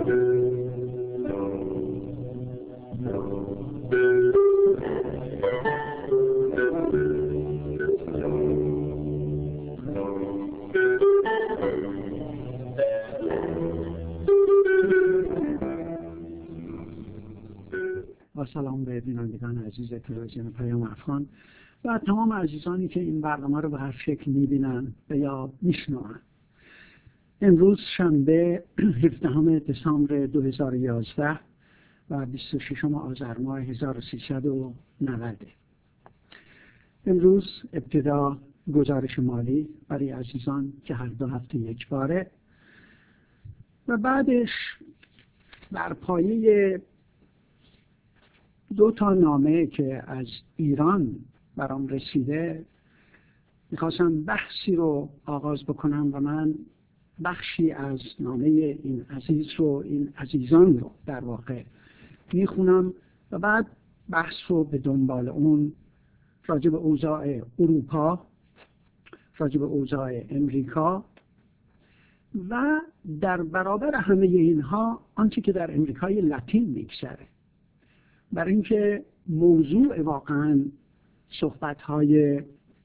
با سلام به بینندگان عزیز تلویزیون پیام افغان و تمام عزیزانی که این برنامه رو به هر شکل میبینن و یا میشنون. امروز شنبه 17 دسامبر 2011 و 26 آذر ماه 1390. امروز ابتدا گزارش مالی برای عزیزان که هر 2 هفته یک باره و بعدش بر پایه 2 نامه که از ایران برام رسیده میخواستم بحثی رو آغاز بکنم و من بخشی از نامه این عزیزان رو در واقع میخونم و بعد بحث رو به دنبال اون راجع به اوضاع اروپا، راجع به اوضاع امریکا و در برابر همه اینها آنچه که در امریکای لاتین میگذره، برای اینکه موضوع واقعا صحبت‌های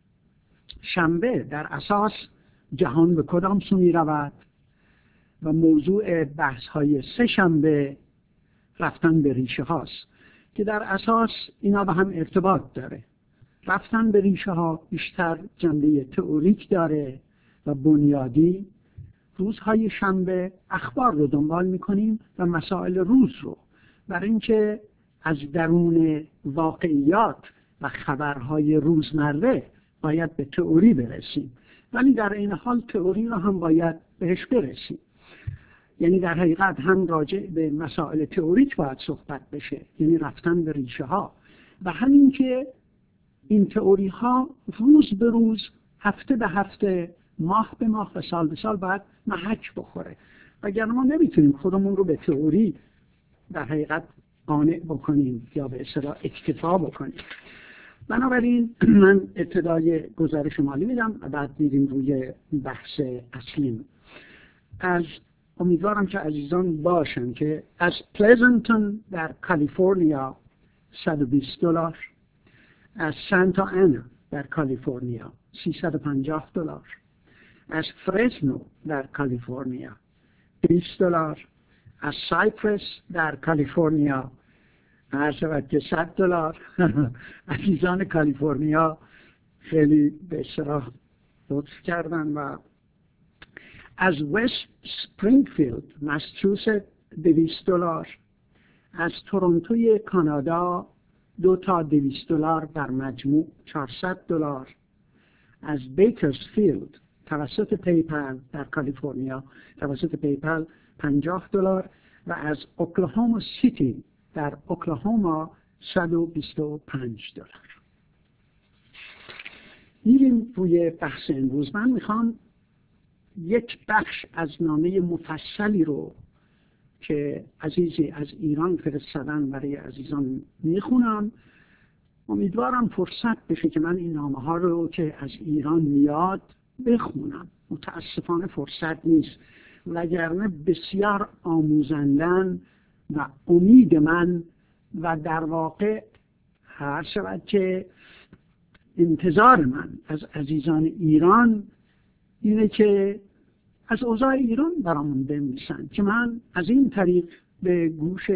شنبه در اساس جهان به کدام سو می رود و موضوع بحث‌های سه شنبه رفتن به ریشه هاست که در اساس اینا به هم ارتباط داره. رفتن به ریشه ها بیشتر جنبه تئوریک داره و بنیادی. روزهای شنبه اخبار رو دنبال می‌کنیم و مسائل روز رو، برای اینکه از درون واقعیات و خبرهای روزمره باید به تئوری برسیم، ولی در این حال تئوری رو هم باید بهش برسیم. یعنی در حقیقت هم راجع به مسائل تئوریک باید صحبت بشه، یعنی رفتن به ریشه ها، و همین که این تئوری ها روز به روز، هفته به هفته، ماه به ماه و سال به سال باید محک بخوره، وگرنه ما نمیتونیم خودمون رو به تئوری در حقیقت قانع بکنیم یا به اصطلاح اکتفا بکنیم. بنابراین من ابتدای گزارش مالی میدم و بعد میریم روی بحث اصلیم. امیدوارم که عزیزان باشن که از پلیزنتون در کالیفرنیا $120، از سانتا انا در کالیفرنیا $350، از فرزنو در کالیفرنیا $20، از سایپرس در کالیفرنیا هر شود که $100. عزیزان کالیفرنیا خیلی به اصطلاح لطف کردن. و از وست سپرینگفیلد ماساچوست $200، از تورنتوی کانادا 2 تا $200 در مجموع $400، از بیکرزفیلد توسط پیپل در کالیفرنیا توسط پیپل $50 و از اوکلاهوما سیتی در اوکلاهوما $125. میریم روی بحث امروز. من میخوام یک بخش از نامه مفصلی رو که عزیزی از ایران فرستادن برای عزیزان میخونم. امیدوارم فرصت بشه که من این نامه ها رو که از ایران میاد بخونم. متاسفانه فرصت نیست، وگرنه بسیار آموزندن و امید من و در واقع هر شود که انتظار من از عزیزان ایران اینه که از اوضاع ایران برامون بنویسن که من از این طریق به گوش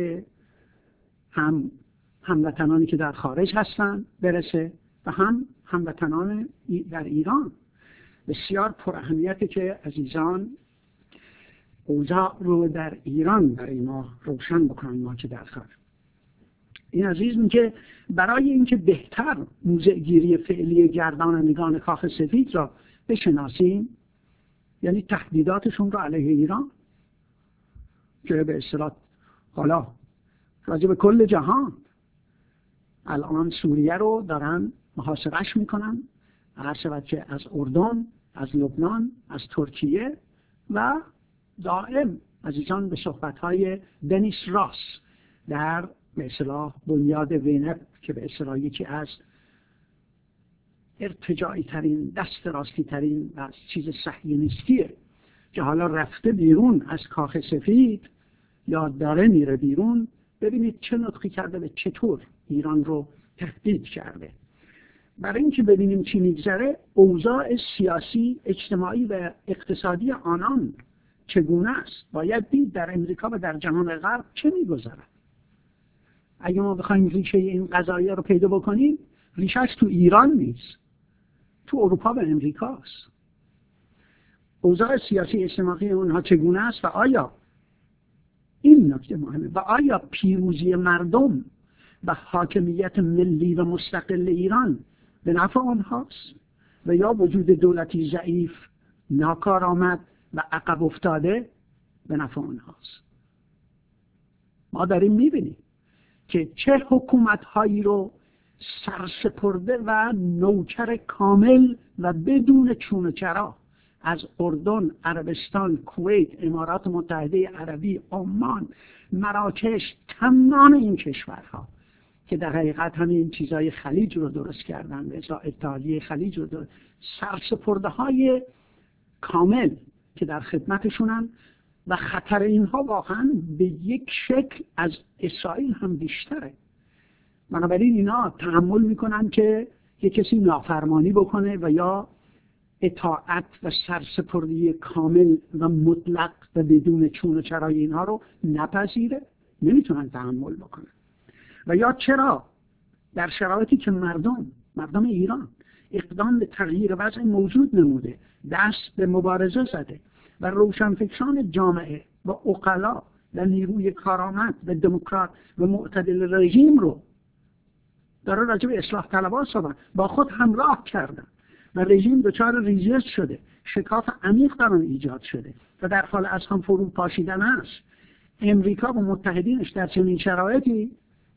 هموطنانی که در خارج هستن برسه و هموطنان در ایران. بسیار پر اهمیته که عزیزان اوضاع رو در ایران برای ما روشن بکنن، ما که در خارج. این عزیز میگه برای اینکه بهتر موضع‌گیری فعلی گردانندگان کاخ سفید را بشناسیم، یعنی تهدیداتشون رو علیه ایران که به اصطلاح حالا راجع به کل جهان الان سوریه رو دارن محاصره‌اش میکنن، هر شود که از اردن، از لبنان، از ترکیه، و دائم عزیزان به صحبت‌های دنیس راس در به اصطلاح بنیاد وینر که به اصطلاح یکی از ارتجاعی ترین، دست راستی ترین از چیز صهیونیستیه که حالا رفته بیرون از کاخ سفید یا داره میره بیرون، ببینید چه نطقی کرده و چطور ایران رو تهدید کرده. برای اینکه ببینیم چی میگذره، اوضاع سیاسی، اجتماعی و اقتصادی آنان چگونه است، باید دید در امریکا و در جهان غرب چه میگذره. اگه ما بخوایم ریشه این قضایا رو پیدا بکنیم، ریشهش تو ایران نیست، تو اروپا و امریکاست. اوضاع سیاسی اجتماعی اونها چگونه است و آیا این نکته مهمه و آیا پیروزی مردم و حاکمیت ملی و مستقل ایران به نفع آنهاست و یا وجود دولتی ضعیف، ناکارآمد و عقب افتاده به نفع آنهاست. ما داریم میبینیم که چه حکومت‌هایی رو سرسپرده و نوکر کامل و بدون چون و چرا از اردن، عربستان، کویت، امارات متحده عربی، عمان، مراکش، تمام این کشورها که در حقیقت همین چیزای خلیج رو درست کردن، مثلا اتحادیه خلیج رو درست، سرسپرده های کامل که در خدمتشونن و خطر اینها واقعا به یک شکل از اسرائیل هم بیشتره. بنابراین اینا تحمل میکنن که یک کسی نافرمانی بکنه و یا اطاعت و سرسپردگی کامل و مطلق و بدون چون و چرای اینها رو نپذیره، نمیتونن تحمل بکنن. و یا چرا در شرایطی که مردم ایران اقدام به تغییر وضع موجود نموده، دست به مبارزه زده و روشنفکران جامعه و عقلا و نیروی کارآمد و دموکرات و معتدل رژیم رو داره راجع به اصلاح طلبان صحبت با خود همراه کردن و رژیم دچار ریزش شده، شکاف عمیق در آن ایجاد شده و در حال از هم فرو پاشیدن است. امریکا و متحدینش در چنین شرایطی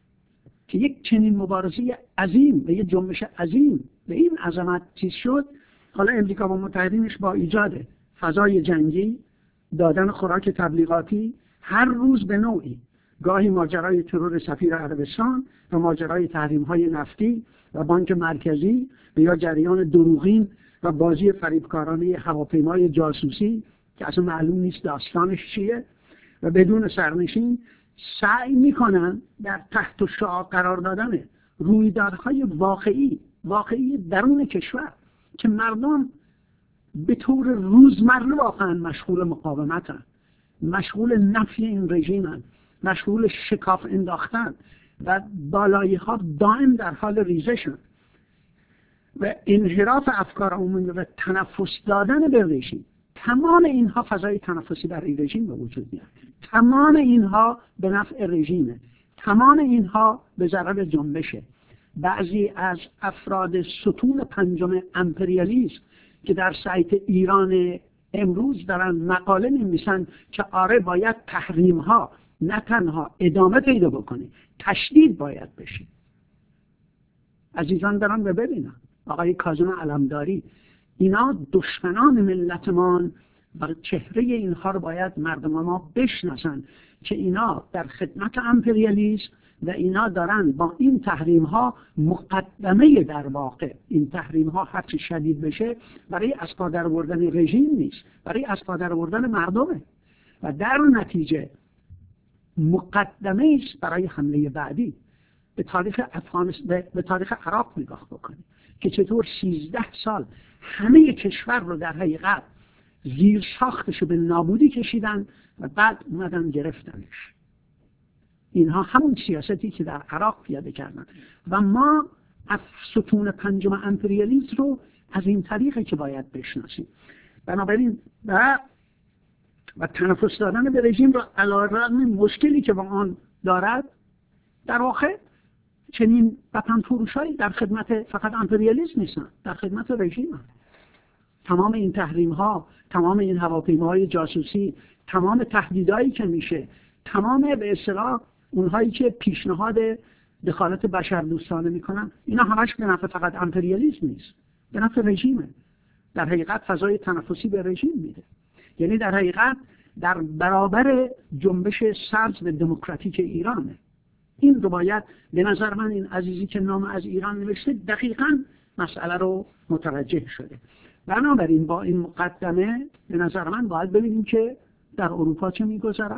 که یک چنین مبارزه عظیم و یک جنبش عظیم به این عظمت چیز شد، حالا امریکا و متحدینش با ایجاد فضای جنگی، دادن خوراک تبلیغاتی، هر روز به نوعی، گاهی ماجرای ترور سفیر عربستان و ماجرای تحریم‌های نفتی و بانک مرکزی و یا جریان دروغین و بازی فریبکارانه هواپیمای جاسوسی که اصلا معلوم نیست داستانش چیه و بدون سرنشین، سعی میکنن در تحت شعاع قرار دادن رویدادهای واقعی درون کشور که مردم به طور روزمره واقعا مشغول مقاومتن، مشغول نفی این رژیمن، مشغول شکاف انداختن و بالایی ها دائم در حال ریزشن و انحراف افکار عمومی و تنفس دادن به رژیم. تمام اینها فضای تنفسی برای رژیم به وجود میاد، تمام اینها به نفع رژیمه، تمام اینها به ضرر جنبشه. بعضی از افراد ستون پنجم امپریالیسم که در سایت ایران امروز دارن مقاله نمیسن که آره باید تحریم ها نه تنها ادامه پیدا بکنه، تشدید باید بشه. عزیزان دارن ببینن آقای کاظم علمداری، اینا دشمنان ملتمان و چهره اینها رو باید مردم ما بشناسن که اینا در خدمت امپریالیسم و اینا دارن با این تحریم ها مقدمه، در واقع این تحریم ها هرچی شدید بشه برای از پا در آوردن رژیم نیست، برای از پا در آوردن مردمه و در نتیجه مقدمه است برای حمله بعدی. به تاریخ عراق نگاه بکنید که چطور 13 سال همه کشور رو در حقیقت زیر ساختش به نابودی کشیدن و بعد اومدن گرفتنش. اینها همون سیاستی که در عراق پیاده کردن و ما از ستون پنجم امپریالیسم رو از این طریقه که باید بشناسیم. بنابراین و تنفس دادن به رژیم رو علاوه بر مشکلی که با آن دارد، در واقع چنین وطن فروشایی در خدمت فقط امپریالیسم نیستن، در خدمت رژیم هستند. تمام این تحریم ها، تمام این هواپیماهای جاسوسی، تمام تهدیدایی که میشه، تمام به اصطلاح اونهایی که پیشنهاد دخالت بشردوستانه میکنن، اینا همش به نفع فقط امپریالیسم نیست، به نفع رژیمه. در حقیقت فضای تنفسی به رژیم میده. یعنی در حقیقت در برابر جنبش سبز و دموکراتیک ایرانه. این رو باید، به نظر من این عزیزی که نام از ایران نوشته دقیقاً مسئله رو متوجه شده. بنابراین با این مقدمه به نظر من باید ببینیم که در اروپا چه میگذرد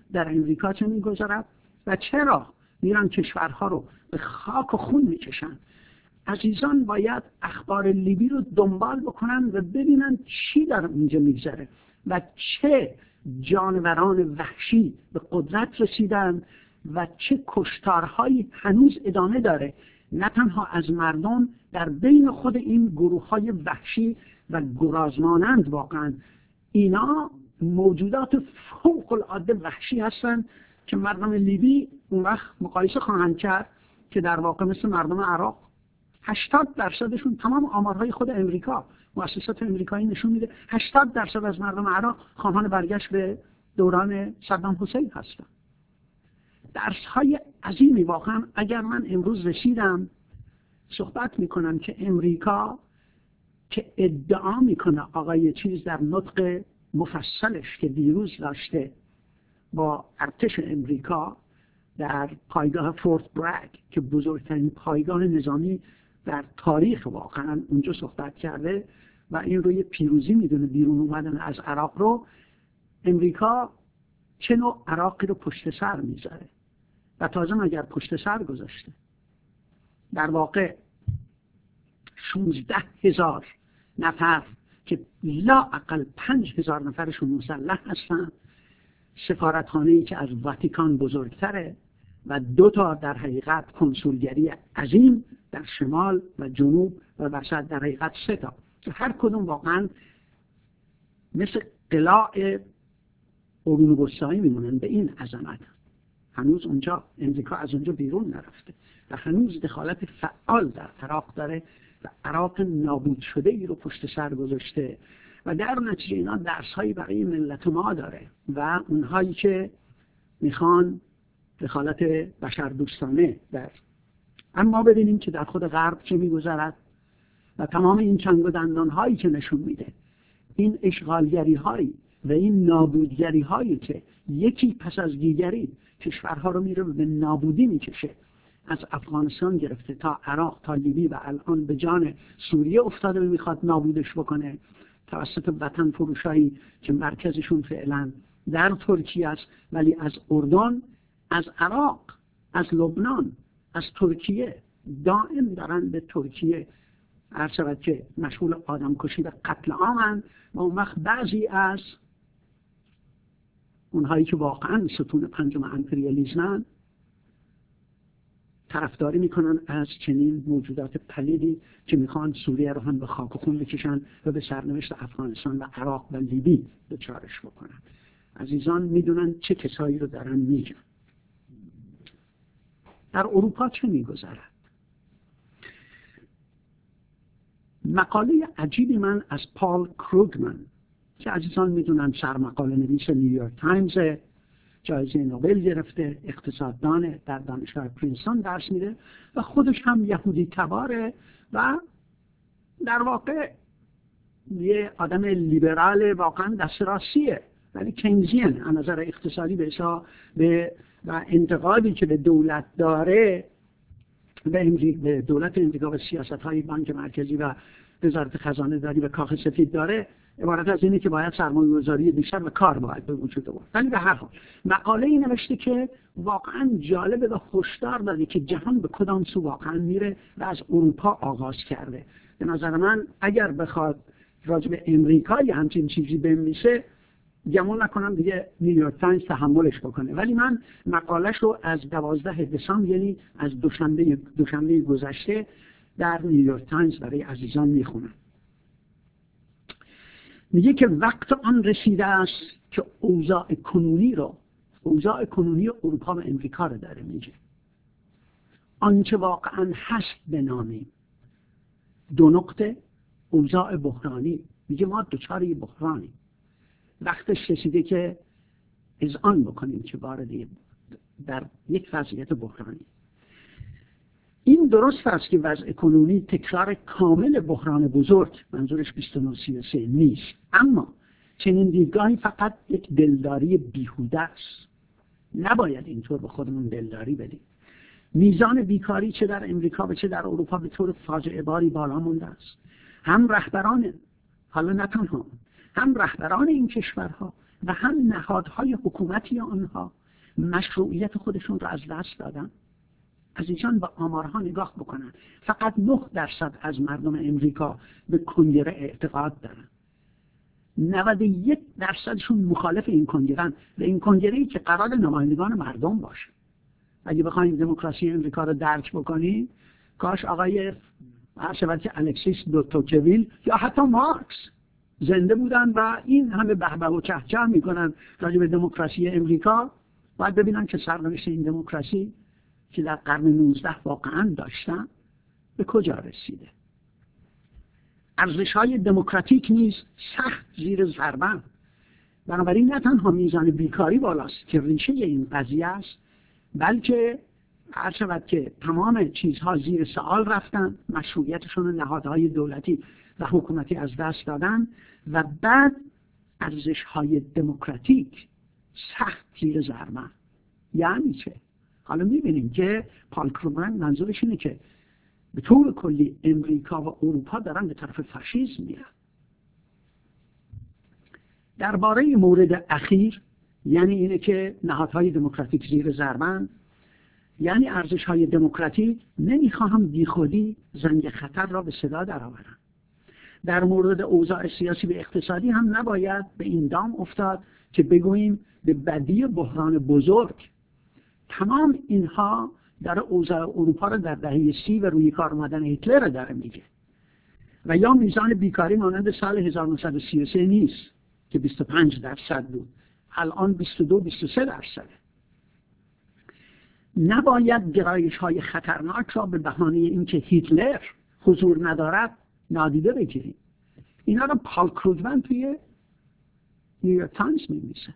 در امریکا چه میگذرد و چرا میرن کشورها رو به خاک و خون میکشن. عزیزان باید اخبار لیبی رو دنبال بکنن و ببینن چی در اونجا میگذره و چه جانوران وحشی به قدرت رسیدن و چه کشتارهایی هنوز ادامه داره، نه تنها از مردم، در بین خود این گروه‌های وحشی و گرازمانند. واقعا اینا موجودات فوق العاده وحشی هستند که مردم لیبی اون وقت مقایسه خواهند کرد که در واقع مثل مردم عراق 80%شون، تمام آمارهای خود امریکا، مؤسسات امریکایی نشون میده 80% از مردم عراق خواهان برگشت به دوران صدام حسین هستند. درس‌های عظیمی واقعا. اگر من امروز رسیدم صحبت میکنم که امریکا که ادعا میکنه آقای چیز در نطق مفصلش که دیروز داشته با ارتش امریکا در پایگاه فورت برگ که بزرگترین پایگاه نظامی در تاریخ واقعا اونجا صحبت کرده و این رو یه پیروزی میدونه بیرون اومدن از عراق رو، امریکا چه نوع عراقی رو پشت سر میذاره و تازه مگر پشت سر گذاشته. در واقع 16,000 نفر که لااقل 5,000 نفرشون مسلح هستن، سفارتخانه‌ای که از واتیکان بزرگتره و 2 تا در حقیقت کنسولگری عظیم در شمال و جنوب و وسط، در حقیقت 3 تا که هر کدوم واقعا مثل قلاع قرون وسطایی میمونن به این عظمت. هنوز اونجا امریکا از اونجا بیرون نرفته و هنوز دخالت فعال در عراق داره و عراق نابود شده ای رو پشت سر گذاشته و در نتیجه اینا درس‌هایی برای ملت ما داره و اونهایی که میخوان دخالت بشردوستانه در. اما ببینیم که در خود غرب چه میگذرد و تمام این چنگ و دندان‌هایی که نشون میده، این اشغالگری‌هایی و این نابودگری‌هایی که یکی پس از دیگری کشورها رو میره به نابودی میکشه، از افغانستان گرفته تا عراق تا لیبی و الان به جان سوریه افتاده و میخواد نابودش بکنه توسط وطن فروشایی که مرکزشون فعلا در ترکیه است، ولی از اردن، از عراق، از لبنان، از ترکیه دائم دارن به ترکیه عرض شود که مشغول آدمکشی و قتل عامن و اون وقت بعضی از اونهایی که واقعا ستون پنجم امپریالیسمن طرفداری میکنن از چنین موجودات پلیدی که میخوان سوریه رو هم به خاک و خون بکشن و به سرنوشت افغانستان و عراق و لیبی دچارش بکنن. عزیزان میدونن چه کسایی رو دارن میگن. در اروپا چه میگذرد؟ مقاله عجیبی من از پال کروگمن که عزیزان میدونن سرمقاله نویس نیویورک تایمز، جایزه نوبل گرفته، اقتصاددان، در دانشگاه پرینستون درس میده و خودش هم یهودی تباره و در واقع یه آدم لیبرال واقعا دست راستیه، ولی کینزین از نظر اقتصادی به و انتقادی که به دولت داره، به دولت امریکا و سیاست‌های بانک مرکزی و وزارت خزانه داری و کاخ سفید داره، عبارت از اینه که باید سرمایه‌گذاری بیشتر و کار باید به وجود آورد. ولی به هر حال مقاله ای نوشته که واقعا جالبه و هشدار داده که جهان به کدام سو واقعا میره و از اروپا آغاز کرده. به نظر من اگر بخواد راجع به امریکا یه همچین چیزی بنویسه، گمان نکنم دیگه نیویورک تایمز تحملش بکنه، ولی من مقالهش رو از 12 دسامبر یعنی از دوشنبه گذشته در نیویورک تایمز برای عزیزان میخونم. میگه که وقت آن رسیده است که اوضاع کنونی اروپا و امریکا رو داره میگه. آنچه واقعا هست بنامیم 2 نقطه اوضاع بحرانی. میگه ما دچار یه بحرانی، وقتش رسیده که اذعان بکنیم که واردیم در یک وضعیت بحرانی. این درست است که وضع کنونی تکرار کامل بحران بزرگ، منظورش 2933 نیست، اما چنین دیدگاهی فقط یک دلداری بیهوده است. نباید اینطور به خودمون دلداری بدیم. میزان بیکاری چه در امریکا و چه در اروپا به طور فاجعه باری بالا مونده است. هم رهبران، حالا نه تنها هم رهبران این کشورها و هم نهادهای حکومتی آنها مشروعیت خودشون را از دست دادن. از ایشان به آمارها نگاه بکنن، فقط 9% از مردم امریکا به کنگره اعتقاد دارن، 91%شون مخالف این کنگره‌اند و این کنگره‌ای که قرار نمایندگان مردم باشه. اگه بخوایم دموکراسی امریکا رو درک بکنیم، کاش آقای الکسیس دو توکویل یا حتی مارکس زنده بودن و این همه بهبه و چهچه میکنن راجع به دموکراسی امریکا. باید ببینن که سرنوشت این دموکراسی که در قرن 19 واقعا داشتن به کجا رسیده. ارزش‌های دموکراتیک نیز سخت زیر ضربند. بنابراین نه تنها میزان بیکاری بالاست که ریشه این قضیه است، بلکه هر شود که تمام چیزها زیر سوال رفتن، مشروعیتشون نهادهای دولتی و حکومتی از دست دادن و بعد ارزش‌های دموکراتیک سخت زیر ضربند. یعنی چه؟ حالا می‌بینیم که پال کروگر منظورش اینه که به طور کلی امریکا و اروپا دارن به طرف فاشیسم میرن. درباره مورد اخیر، یعنی اینه که نهادهای دموکراتیک زیر ضربند، یعنی ارزش‌های دموکراتیک نمیخواهم بیخودی زنگ خطر را به صدا درآورم. در مورد اوضاع سیاسی و اقتصادی هم نباید به این دام افتاد که بگوییم به بدی بحران بزرگ. تمام اینها در اوضاع اروپا را در دهه 30 و روی کار آمدن هیتلر داره میگه. و یا میزان بیکاری مانند سال 1933 نیست که 25% بود، الان 22-23%. نباید گرایش‌های خطرناک را به بهانه اینکه هیتلر حضور ندارد نادیده بگیریم. اینا را پال کروگمن توی نیویورک تایمز می‌نویسه.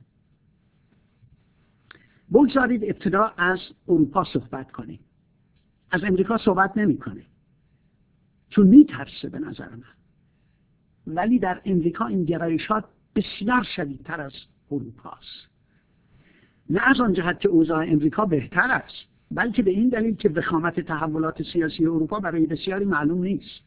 بگذارید ابتدا از اروپا صحبت کنیم. از امریکا صحبت نمی‌کنه، چون میترسه به نظر من. ولی در امریکا این گرایشات بسیار شدیدتر از اروپاست. نه از آن جهت که اوضاع امریکا بهتر است، بلکه به این دلیل که وخامت تحولات سیاسی اروپا برای بسیاری معلوم نیست.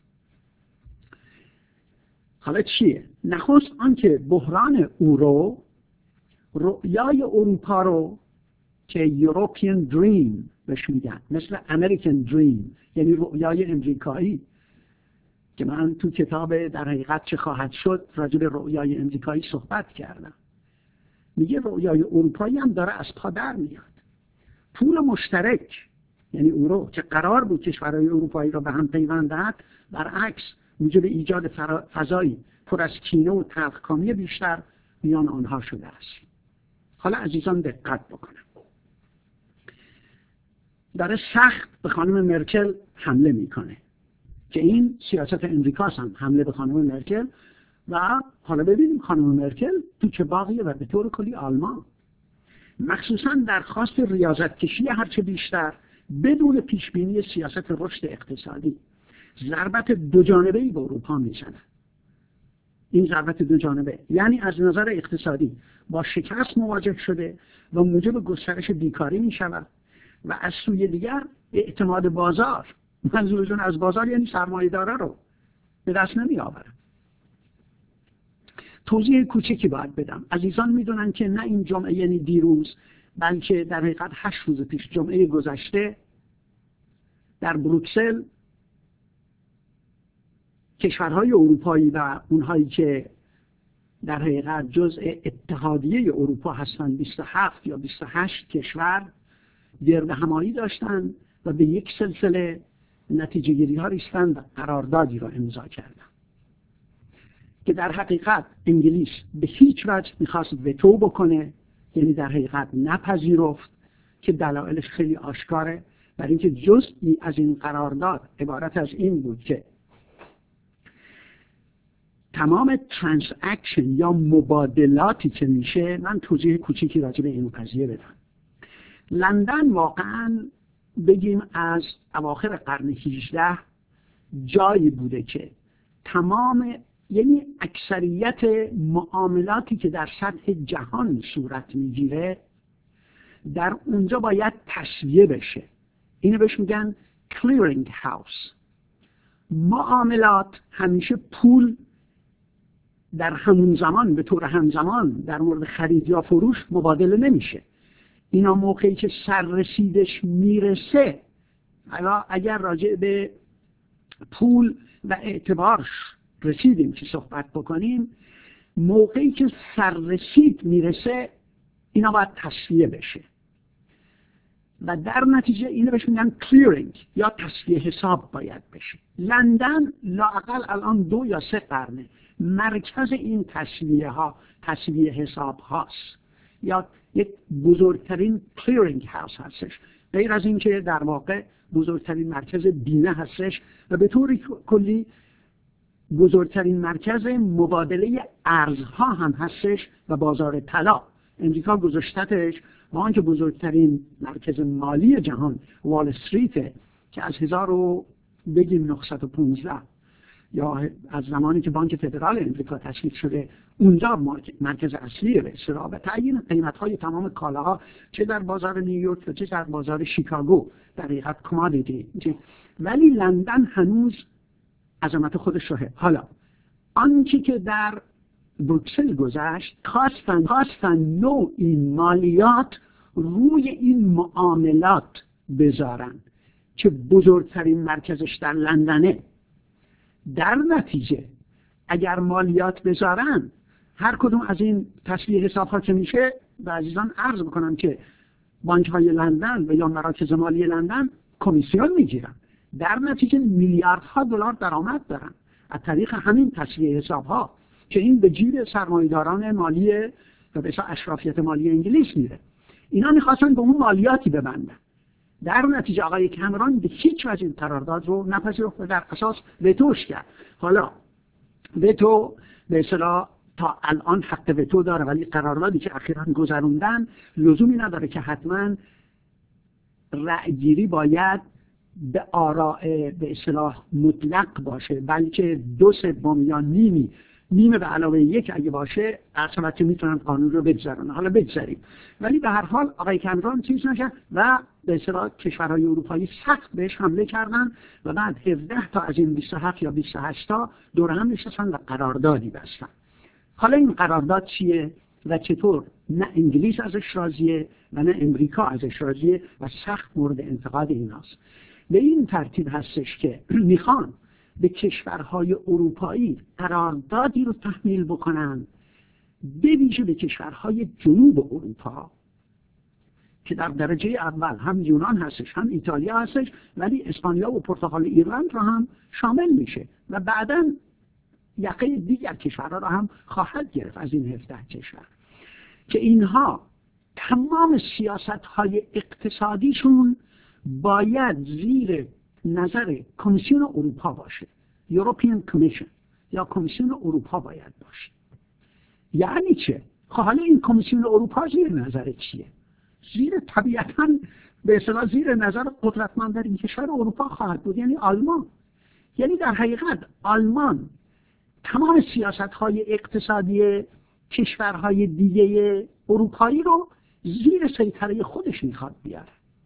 حالا چیه؟ نخست آنکه بحران اورو رؤیای اروپا رو که یوروپین دریم بهش میگن، مثل امریکن دریم، یعنی رؤیای امریکایی که من تو کتاب در حقیقت چه خواهد شد راجع به رؤیای امریکایی صحبت کردم. میگه رؤیای اروپایی هم داره از پا در میاد. پول مشترک یعنی اورو که قرار بود کشورهای اروپایی را به هم پیوند دهد، برعکس موجب ایجاد فضایی پر از کینه و تلخکامی بیشتر میان آنها شده است. حالا عزیزان دقت بکنم. داره سخت به خانم مرکل حمله میکنه که این سیاست امریکاست، هم حمله به خانم مرکل. و حالا ببینیم خانم مرکل تو چه باقیه و به طور کلی آلمان، مخصوصا درخواست ریاضت کشی هرچه بیشتر بدون پیشبینی سیاست رشد اقتصادی، ضربت دو جانبه‌ای به اروپا میزنه. این ضربت دو جانبه یعنی از نظر اقتصادی با شکست مواجه شده و موجب گسترش بیکاری میشود و از سوی دیگر اعتماد بازار، منظورشون از بازار یعنی سرمایه‌دارا رو به دست نمی آورد. توضیح کوچکی باید بدم. عزیزان میدونن که نه این جمعه یعنی دیروز، بلکه در حقیقت 8 روز پیش، جمعه گذشته در بروکسل، کشورهای اروپایی و اونهایی که در حقیقت جزء اتحادیه اروپا هستند، 27 یا 28 کشور گرد همایی داشتند و به یک سلسله نتیجه گیری ها رسیدند و قراردادی را امضا کردند که در حقیقت انگلیس به هیچ وجه میخواست وتو بکنه، یعنی در حقیقت نپذیرفت، که دلایلش خیلی آشکاره. برای اینکه جزئی از این قرارداد عبارت از این بود که تمام ترانزکشن یا مبادلاتی که میشه، من توضیح کوچیکی راجع به این قضیه بدم. لندن واقعا بگیم از اواخر قرن 18 جایی بوده که تمام، یعنی اکثریت معاملاتی که در سطح جهان صورت میگیره در اونجا باید تسویه بشه. اینو بهش میگن کلیرینگ هاوس. معاملات همیشه پول در همون زمان به طور همزمان در مورد خرید یا فروش مبادله نمیشه. اینا موقعی که سررسیدش میرسه، اگر راجع به پول و اعتبارش رسیدیم که صحبت بکنیم، موقعی که سررسید میرسه اینا باید تصفیه بشه و در نتیجه اینو بهش میگن کلیرینگ یا تصفیه حساب باید بشه. لندن لااقل الان 2 یا 3 قرنه مرکز این تصفیه حساب هاست، یا یک بزرگترین کلیرینگ هاوس هستش، غیر از این که در واقع بزرگترین مرکز بیمه هستش و به طور کلی بزرگترین مرکز مبادله ارزها هم هستش و بازار طلا. امریکا گذاشتتش با آنکه بزرگترین مرکز مالی جهان وال استریت که از 1915 یا از زمانی که بانک فدرال امریکا تأسیس شده اونجا مرکز اصلی به اصطلاح و تعیین قیمت‌های تمام کالاها چه در بازار نیویورک و چه در بازار شیکاگو در حقیقت کمادیتی، ولی لندن هنوز عظمت خودش رو. حالا آنچه که در بروکسل گذشت خواستن نوعی مالیات روی این معاملات بذارن که بزرگترین مرکزش در لندنه. در نتیجه اگر مالیات بذارن هر کدوم از این تصفیه حساب ها که میشه، و عزیزان عرض بکنم که بانک های لندن و یا مراکز مالی لندن کمیسیون میگیرن، در نتیجه میلیاردها دلار درآمد دارن از طریق همین تصفیه حساب ها که این به جیب سرمایه‌داران مالی و به اصطلاح اشرافیت مالی انگلیس میره. اینا میخواستن به اون مالیاتی ببندن. در نتیجه آقای کامرون به هیچ وجه این قرارداد رو نپذیرفت و در اساس وتوش کرد. حالا وتو به اصطلاح تا الان حق وتو داره، ولی قراردادی که اخیراً گذروندن لزومی نداره که حتما رأیگیری باید به آراء به اصطلاح مطلق باشه، بلکه 2/3 یا نیمه به علاوه 1 اگه باشه اصلا که میتونن قانون رو بگذارن. حالا بگذاریم، ولی به هر حال آقای کامرون چیز نشه و به اصطلاح کشورهای اروپایی سخت بهش حمله کردن و بعد 17 تا از این 27 یا 28 تا دور هم نشستن و قراردادی بستن. حالا این قرارداد چیه و چطور نه انگلیس ازش راضیه و نه امریکا ازش راضیه و سخت مورد انتقاد ایناست. به این ترتیب هستش که میخوان به کشورهای اروپایی قراردادی رو تحمیل بکنن، به ویژه به کشورهای جنوب اروپا که در درجه اول هم یونان هستش هم ایتالیا هستش، ولی اسپانیا و پرتغال و ایرلند رو هم شامل میشه و بعداً یقه دیگر کشورها رو هم خواهد گرفت از این 17 کشور که اینها تمام سیاست‌های اقتصادیشون باید زیر نظر کمیسیون اروپا باشه. European Commission یا کمیسیون اروپا باید باشه. یعنی چه؟ خب حالا این کمیسیون اروپا زیر نظر چیه؟ زیر طبیعتاً به اصطلاح زیر نظر قدرتمندترین کشور اروپا خواهد بود، یعنی آلمان. یعنی در حقیقت آلمان تمام سیاست‌های اقتصادی کشورهای دیگه اروپایی رو زیر سیطره خودش میخواد بیاره.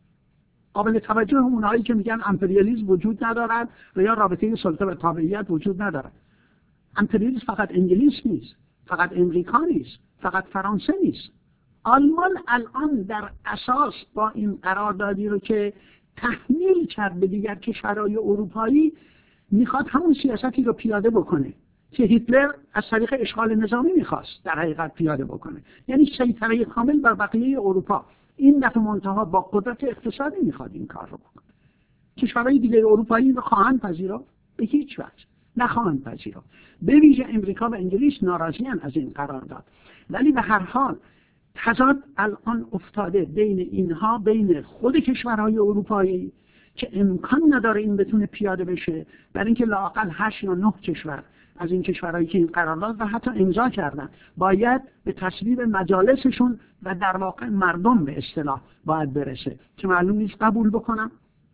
قابل توجه اونهایی که میگن امپریالیسم وجود ندارد و یا رابطه سلطه و تابعیت وجود ندارد. امپریالیسم فقط انگلیس نیست، فقط امریکا نیست، فقط فرانسه نیست. آلمان الان در اساس با این قراردادی رو که تحمیل کرد به دیگر کشورهای اروپایی میخواد همون سیاستی رو پیاده بکنه که هیتلر از طریق اشغال نظامی میخواست در حقیقت پیاده بکنه، یعنی سیطره کامل بر بقیه اروپا. این دفعه منتها با قدرت اقتصادی میخواد این کار رو بکنه. کشورهای دیگه اروپایی رو خواهند پذیرفت؟ به هیچ وجه نخواهند پذیرفت. به ویژه امریکا و انگلیس ناراضیان از این قرارداد. ولی به هر حال تضاد الان افتاده بین اینها، بین خود کشورهای اروپایی که امکان نداره این بتونه پیاده بشه، برای اینکه لااقل 8 یا 9 کشور از این کشورهایی که این قرارداد و حتی امضا کردن باید به تصویب مجالسشون و در واقع مردم به اصطلاح باید برسه که معلوم نیست قبول بکنم،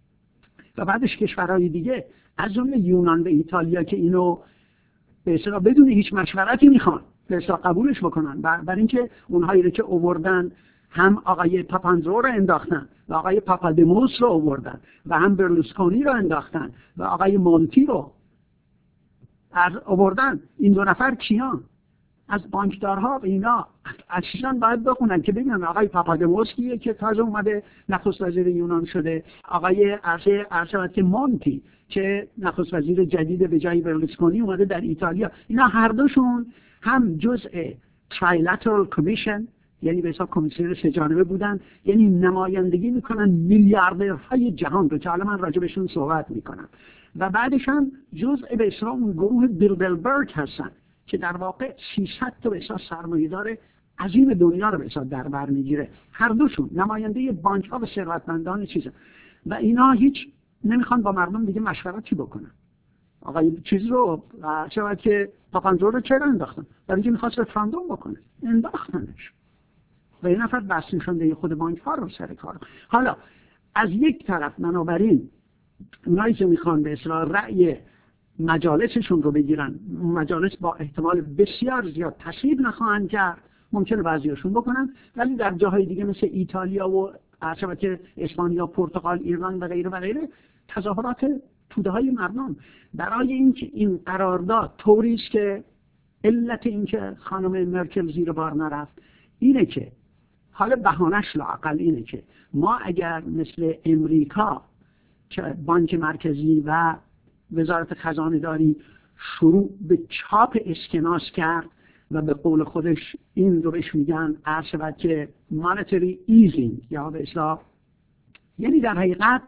و بعدش کشورهای دیگه از جمله یونان و ایتالیا که اینو به اصطلاح بدون هیچ مشورتی میخوان به اصطلاح قبولش بکنن، برای اینکه اونهایی رو که آوردن هم آقای پاپاندرو رو انداختن و آقای پاپادموس رو آوردن و هم برلوسکونی رو انداختن و آقای مونتی رو آوردن. این 2 نفر کیان؟ از بانکدارها و اینا اصلا باید بخونن که ببینن آقای پاپادموس کیه که تازه اومده نخست وزیر یونان شده، آقای ارشد مونتی که نخست وزیر جدید به جای برلوسکونی اومده در ایتالیا. اینا هر دوشون هم جزء ترایلترال کمیشن، یعنی به حساب کمیسیون سه جانبه بودن، یعنی نمایندگی میکنن میلیاردرهای جهان رو که حالا من راجع بهشون صحبت میکنم، و بعدش هم جزء به حساب اون گروه بیلدربرگ هستن که در واقع 300 تا به حساب سرمایه‌دار عظیم دنیا رو به حساب در بر میگیره. هر دوشون نماینده بانک‌ها و ثروتمندان چیزا، و اینا هیچ نمیخوان با مردم دیگه مشورتی بکنن. آقای چیز رو شاید که پاپاندرو رو چرا انداختن؟ برای اینکه می‌خواست رفراندوم بکنه، انداختنش. و این نفر بس نشونده خود بانک‌ها رو سر کار. حالا از یک طرف بنابراین اونایی که میخوان به اصطلاح رأی مجالسشون رو بگیرن، مجالس با احتمال بسیار زیاد تصویب نخواهند کرد، ممکنه بعضیاشون بکنن، ولی در جاهای دیگه مثل ایتالیا و که اسپانیا، پرتغال، ایرلند و غیره و غیره تظاهرات توده های مردم برای اینکه این قرارداد طوری است که علت اینکه خانم مرکل زیر بار نرفت اینه که حالا بهانش لااقل اینه که ما اگر مثل امریکا که بانک مرکزی و وزارت خزانه داری شروع به چاپ اسکناس کرد و به قول خودش این رو بهش میگن عرض که monetary easing یا به اصطلاح یعنی در حقیقت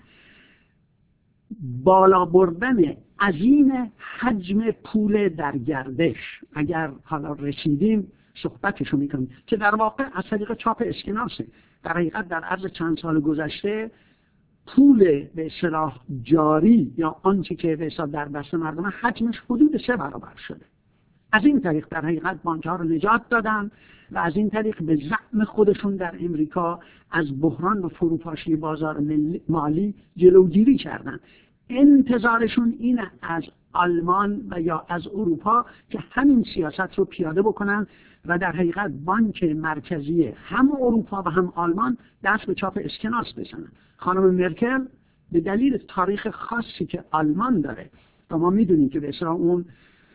بالا بردن عظیم حجم پول در گردش، اگر حالا رسیدیم صحبتشو میکنیم که در واقع از طریق چاپ اسکناسه. در حقیقت در عرض چند سال گذشته پول به اصطلاح جاری یا آنچه که به حساب در دست مردم حجمش حدود 3 برابر شده. از این طریق در حقیقت بانک‌ها رو نجات دادن و از این طریق به زعم خودشون در امریکا از بحران و فروپاشی بازار مالی جلوگیری کردن. انتظارشون اینه از آلمان و یا از اروپا که همین سیاست رو پیاده بکنن و در حقیقت بانک مرکزی هم اروپا و هم آلمان دست به چاپ اسکناس بزنن. خانم مرکل به دلیل تاریخ خاصی که آلمان داره و ما میدونیم که به اصطلاح اون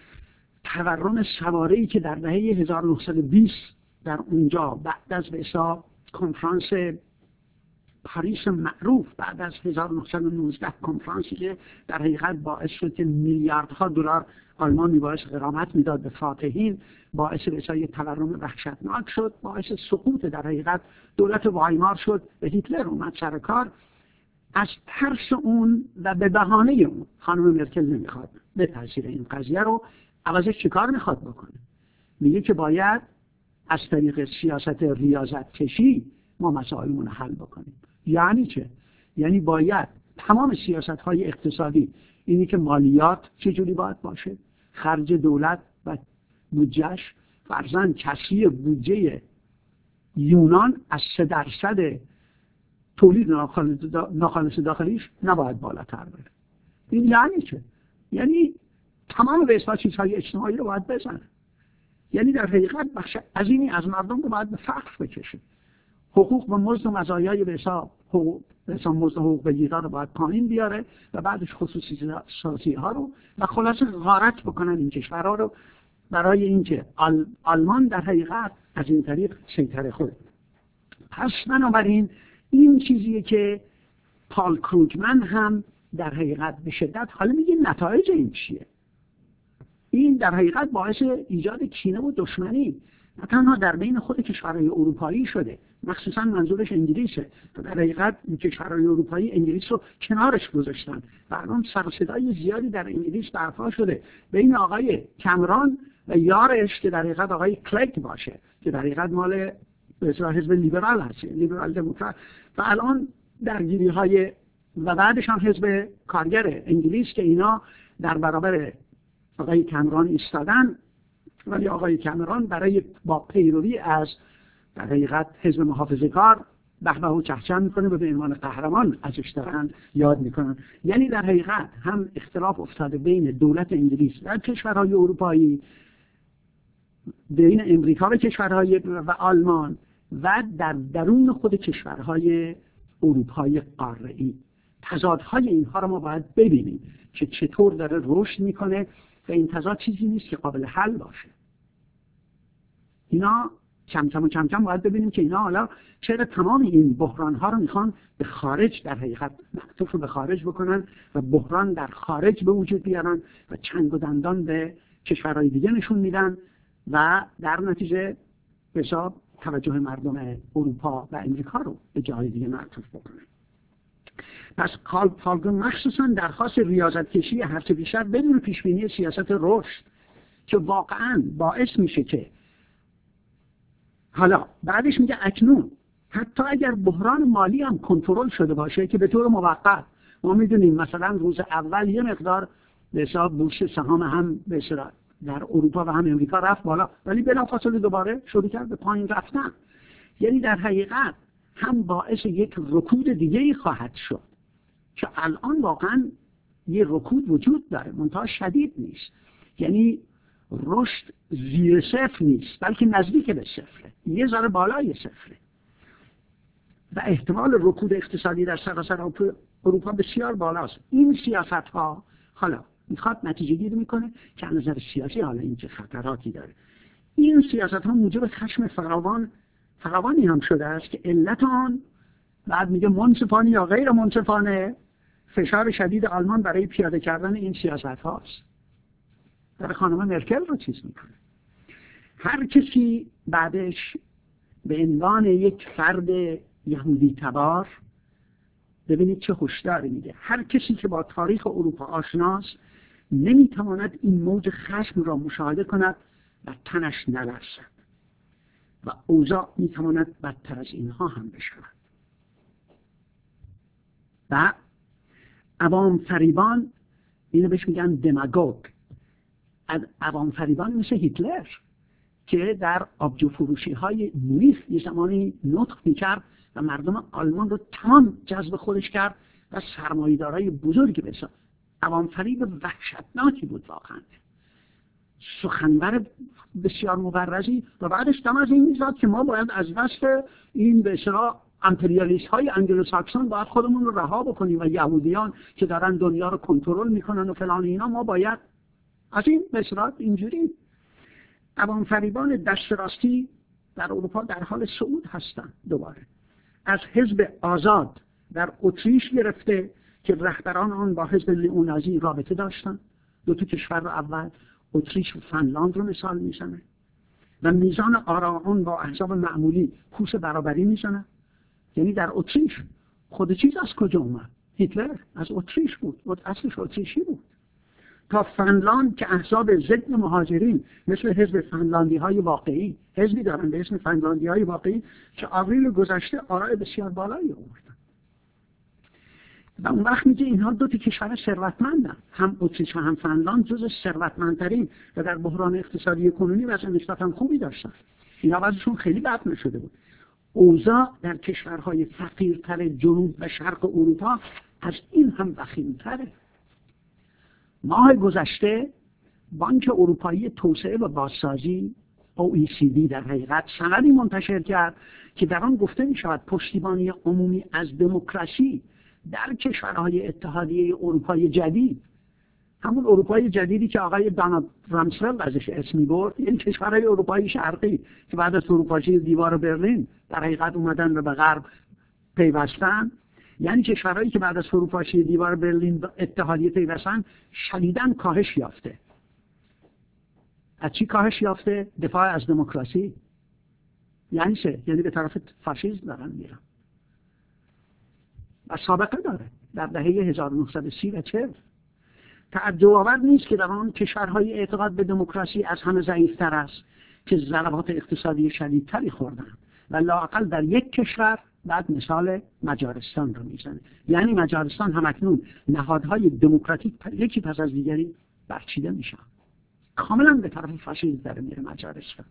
تورم سواره‌ای که در دهه 1920 در اونجا بعد از به اصطلاح کنفرانس پاریس معروف، بعد از 1919 کنفرانسی که در حقیقت باعث شد که میلیاردها دلار آلمان میبایست غرامت میداد به فاتحین، باعث به تورم وحشتناک شد، باعث سقوط در حقیقت دولت وایمار شد و هیتلر اومد سر کار. از ترس اون و به بهانه اون خانم مرکل نمیخواد بپذیره این قضیه رو. عوضش چیکار میخواد بکنه؟ میگه که باید از طریق سیاست ریاضت کشی ما مسائلمون رو حل بکنیم. یعنی چه؟ یعنی باید تمام سیاست‌های اقتصادی، اینی که مالیات چجوری باید باشه، خرج دولت و بودجهش، فرضاً کسری بودجه یونان از 3% تولید ناخالص داخلیش نباید بالاتر بره. این یعنی چه؟ یعنی تمام به اصلاح چیزهای اجتماعی رو باید بزنه. یعنی در حقیقت بخش عظیمی از مردم رو باید به فقر بکشه. حقوق و مزد و مزایای به حساب مزد و حقوق بگیرها رو باید پایین بیاره و بعدش خصوصی سازی ها رو و خلاصه غارت بکنن این کشورها رو برای اینکه آلمان در حقیقت از این طریق سیطره خود. پس بنابراین این چیزیه که پال کروگمن هم در حقیقت به شدت حالا میگه نتایج این چیه. این در حقیقت باعث ایجاد کینه و دشمنی نه تنها در بین خود کشورهای اروپایی شده، مخصوصا منظورش انگلیسه. در حقیقت کشورهای اروپایی انگلیس رو کنارش گذاشتن و الان سر و صدای زیادی در انگلیس برپا شده بین آقای کامرون و یارش که در حقیقت آقای کلگ باشه که در حقیقت مال به اصطلاح حزب لیبرال هست، لیبرال دموکرات، و الان درگیری‌های و بعدش هم حزب کارگر انگلیس که اینا در برابر آقای کامرون ایستادن، ولی آقای کامرون برای با پیروی از در حقیقت حزب محافظه‌کار بهبه و چهچه میکنه و به عنوان قهرمان ازش دارن یاد میکنن. یعنی در حقیقت هم اختلاف افتاده بین دولت انگلیس و کشورهای اروپایی، بین امریکا و کشورهای و آلمان و در درون خود کشورهای اروپای قاره‌ای. تضادهای اینها رو ما باید ببینیم که چطور داره رشد میکنه و این تضاد چیزی نیست که قابل حل باشه. اینا کم کم باید ببینیم که اینا حالا چرا تمام این بحران ها رو میخوان به خارج در حقیقت معطوف رو به خارج بکنن و بحران در خارج به وجود بیارن و چنگ و دندان به کشورهای دیگه نشون میدن و در نتیجه به حساب توجه مردم اروپا و امریکا رو به جای دیگه معطوف بکنن. پس کارل پالگون مخصوصا درخواست ریاضت کشی هرچه بیشتر بدون پیشبینی سیاست رشد که واقعا باعث میشه که حالا بعدش میگه اکنون حتی اگر بحران مالی هم کنترل شده باشه که به طور موقت، ما میدونیم مثلا روز اول یه مقدار به حساب بورس سهام هم به اصطلاح در اروپا و هم امریکا رفت بالا، ولی بلافاصله دوباره شروع کرد به پایین رفتن. یعنی در حقیقت هم باعث یک رکود دیگه‌ای خواهد شد که الان واقعا یه رکود وجود داره، منتها شدید نیست. یعنی رشد زیر صفر نیست بلکه نزدیک به صفره، یه ذره بالای صفره و احتمال رکود اقتصادی در سراسر اروپا بسیار بالاست. این سیاست ها حالا میخواد نتیجه گیری میکنه که از نظر سیاسی حالا این چه خطراتی داره. این سیاست ها موجب خشم فراوانی هم شده است که علت آن بعد میگه منصفانه یا غیر منصفانه فشار شدید آلمان برای پیاده کردن این سیاست هاست. در خانم مرکل رو چیز میکنه. هر کسی بعدش به عنوان یک فرد یهودی تبار، ببینید چه هشداری میده، هر کسی که با تاریخ اروپا آشناست نمیتواند این موج خشم را مشاهده کند و تنش نلرزد و اوضاع میتواند بدتر از اینها هم بشود. و عوام فریبان، اینو بهش میگن دماگوگ، عوام فریبان مثل هیتلر که در آبجو فروشی های مونیخ یه زمانی نطق میکرد و مردم آلمان رو تمام جذب خودش کرد و سرمایه‌دارای بزرگی بسا. عوام فریب وحشتناکی بود واقعا، سخنور بسیار مبرزی و بعدش دم از این میزد که ما باید از دست این به اصطلاح امپریالیست های انگلوساکسون باید خودمون رو رها بکنیم و یهودیان که دارن دنیا رو کنترل میکنن و فلان اینا، ما باید از این به اصطلاح اینجوری. عوام فریبان دست راستی در اروپا در حال صعود هستند. دوباره از حزب آزاد در اتریش گرفته که رهبران آن با حزب نئونازی رابطه داشتند، دو تا کشور اول اتریش و فنلاند رو مثال میزنه و میزان آرا آن با احزاب معمولی کوس برابری میزنه. یعنی در اتریش خود چیز از کجا اومد؟ هیتلر از اتریش بود، اصلش اتریشی بود. تا فنلاند که احزاب ضد مهاجرین مثل حزب فنلاندی های واقعی، حزبی دارن به اسم فنلاندی های واقعی که آوریل گذشته آراء بسیار بالایی آوردن. و اون وقت میگه اینها دو تا کشور ثروتمندن، هم اتریش و هم فنلاند جزو ثروتمندترین و در بحران اقتصادی کنونی وضع نسبتاً خوبی داشتن. اینا وضعشون خیلی بد نشده بود. اوضاع در کشورهای فقیرتر جنوب و شرق اروپا از این هم وخیم‌تره. ماه گذشته بانک اروپایی توسعه و بازسازی OECD در حقیقت سندی منتشر کرد که در آن گفته می شود پشتیبانی عمومی از دموکراسی در کشورهای اتحادیه اروپای جدید، همون اروپای جدیدی که آقای دونالد رامسفلد ازش اسم می‌برد، یعنی کشورهای اروپای شرقی که بعد از فروپاشی دیوار برلین در حقیقت اومدن و به غرب پیوستن، یعنی کشورهایی که بعد از فروپاشی دیوار برلین به اتحادیه پیوستن شدیداً کاهش یافته. از چی کاهش یافته؟ دفاع از دموکراسی. یعنی چه؟ یعنی به طرف فاشیسم دارن میرن و سابقه داره در دهه 1930 و 40. تعجب آور نیست که در آن کشورهای اعتقاد به دموکراسی از همه ضعیفتر است که ضربات اقتصادی شدیدتری خوردن و لااقل در یک کشور، بعد مثال مجارستان رو میزنه، یعنی مجارستان همکنون نهادهای دموکراتیک یکی پس از دیگری برچیده میشن، کاملا به طرف فاشیسم داره میره مجارستان.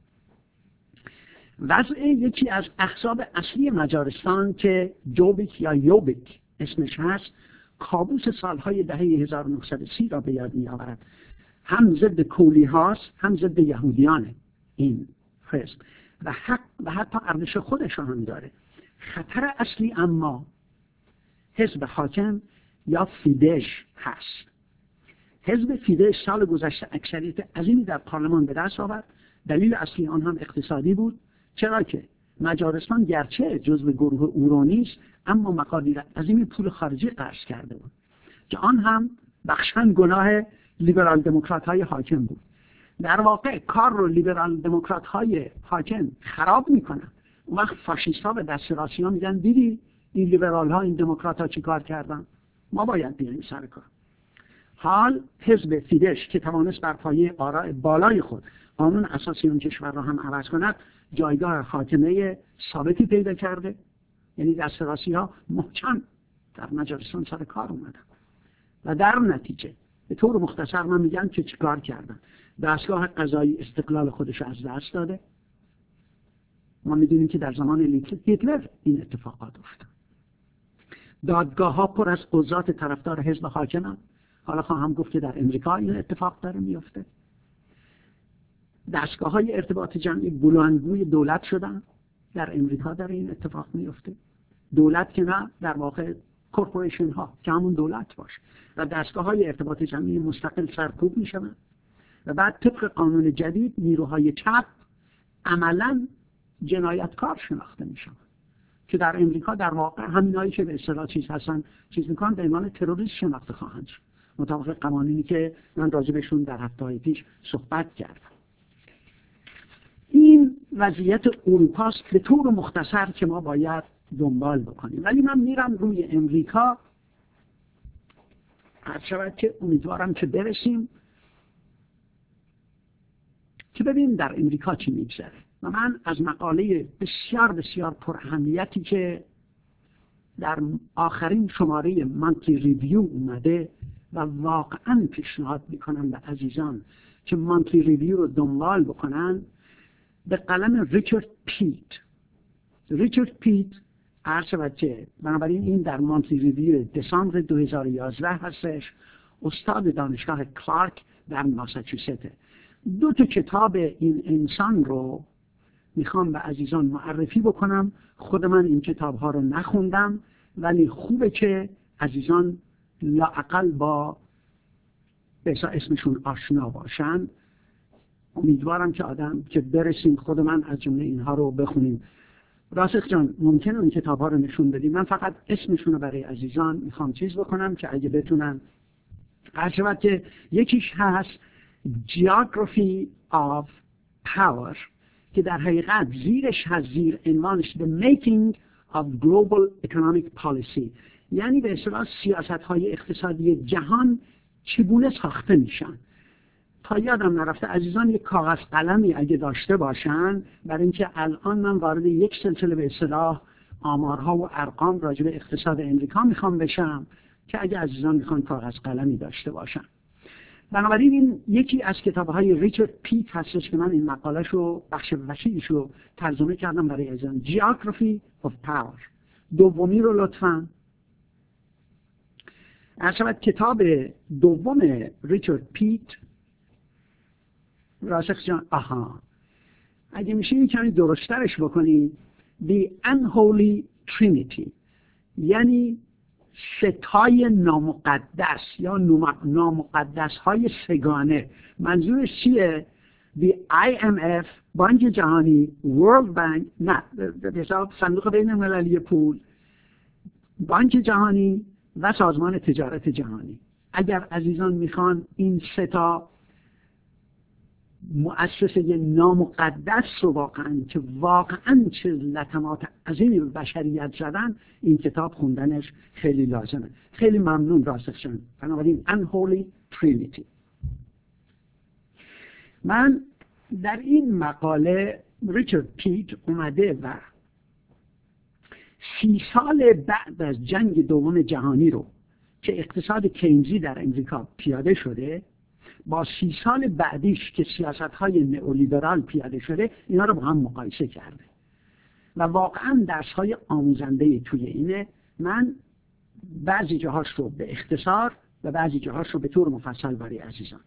وضع یکی از احزاب اصلی مجارستان که جوبیک یا یوبیک اسمش هست، کابوس سالهای دهه 1930 را به یاد می آورد. هم ضد کولی هاست هم ضد یهودیانه این حزب و حتی ارزش خودش هم داره. خطر اصلی اما حزب حاکم یا فیدش هست. حزب فیدش سال گذشته اکثریت عظیمی در پارلمان به دست آورد دلیل اصلی آن هم اقتصادی بود، چرا که مجارستان گرچه جزو گروه اورو نیست، اما مقادیر عظیمی پول خارجی قرض کرده بود که آن هم بخشن گناه لیبرال دموکرات های حاکم بود. در واقع کار رو لیبرال دموکرات های حاکم خراب میکنن. اون وقت فاشیست ها و دست راستی ها میگن دیدی این لیبرال ها این دموکرات ها چی کار کردن، ما باید بیاییم سر کار. حال حزب فیدش که توانست بر پایه آراء بالای خود قانون اساسی اون کشور را هم عوض کند، جایگاه حاکمه ثابتی پیدا کرده. یعنی دست راستی ها محکم در مجارستان سر کار اومدن و در نتیجه به طور مختصر من میگم که چیکار کردن. دستگاه قضایی استقلال خودش از دست داده. ما میدونیم که در زمان هیتلر این اتفاقات افتاد. دادگاه ها پر از قضات طرفدار حزب حاکمند. حالا خواهم گفت که در امریکا این اتفاق داره میفته. دستگاه های ارتباط جمعی بلندگوی دولت شدن. در امریکا در این اتفاق میفته. دولت که نه، در واقع کورپوریشن ها که همون دولت باشه و دستگاه های ارتباط جمعی مستقل سرکوب میشن و بعد طبق قانون جدید نیروهای چپ عملاً جنایتکار شناخته میشن که در امریکا در واقع همینایی که به اصطلاح چیز میکنن به عنوان تروریست شناخته خواهند شد مطابق قوانینی که من راجبشون در هفته‌های پیش صحبت کردم. این وضعیت اروپاست به طور مختصر که ما باید دنبال بکنیم. ولی من میرم روی امریکا، هر شود که امیدوارم که برسیم که ببینیم در امریکا چی میگذره. و من از مقاله بسیار بسیار پر اهمیتی که در آخرین شماره مانتلی ریویو اومده و واقعا پیشنهاد میکنم به عزیزان که مانتلی ریویو رو دنبال بکنن، به قلم ریچارد پیت عرض شود که بنابراین این در مانتلی ریویو دسامبر 2011 هستش. استاد دانشگاه کلارک در ماساچوست. 2 کتاب این انسان رو میخوام به عزیزان معرفی بکنم. خود من این کتاب ها رو نخوندم ولی خوبه که عزیزان لااقل با اسمشون آشنا باشن. امیدوارم که برسیم خود من از جمله اینها رو بخونیم. راسخ جان ممکنه این کتاب ها رو نشون بدیم؟ من فقط اسمشون رو برای عزیزان میخوام چیز بکنم که اگه بتونن هر شود که یکیش هست Geography of Power که در حقیقت زیرش هست زیر عنوانش The Making of Global Economic Policy، یعنی به اصطلاح سیاست های اقتصادی جهان چگونه ساخته میشن. تا یادم نرفته عزیزان یک کاغذ قلمی اگه داشته باشن، برای اینکه الان من وارد یک سلسله به اصطلاح آمارها و ارقام راجع به اقتصاد امریکا میخوام بشم که اگه عزیزان میخوان کاغذ قلمی داشته باشن. بنابراین این یکی از کتاب‌های ریچارد پیت هستش که من این مقاله‌شو بخش وسیعیشو ترجمه کردم برای عزیزان. Geography of Power. دومی رو لطفاً. عرض کتاب دوم ریچارد پیت راسخ جان اگه میشه این کمی درسترش بکنی The Unholy Trinity، یعنی ستای نامقدس یا نامقدس های سگانه. منظورش چیه؟ The IMF، بانک جهانی، World Bank، نه صندوق بین المللی پول، بانک جهانی و سازمان تجارت جهانی. اگر عزیزان میخوان این ستا مؤسسه نامقدس رو واقعاً چه لطمات عظیمی به بشریت زدن، این کتاب خوندنش خیلی لازمه. خیلی ممنون راسخ جان. بنابراین Unholy Trinity. من در این مقاله ریچارد پیت اومده و 30 سال بعد از جنگ دوم جهانی رو که اقتصاد کینزی در امریکا پیاده شده با 30 سال بعدیش که سیاست‌های نئولیبرال پیاده شده، اینا رو با هم مقایسه کرده و واقعاً درس‌های آموزنده توی اینه. من بعضی جاهاش رو به اختصار و بعضی جاهاش رو به طور مفصل برای عزیزان.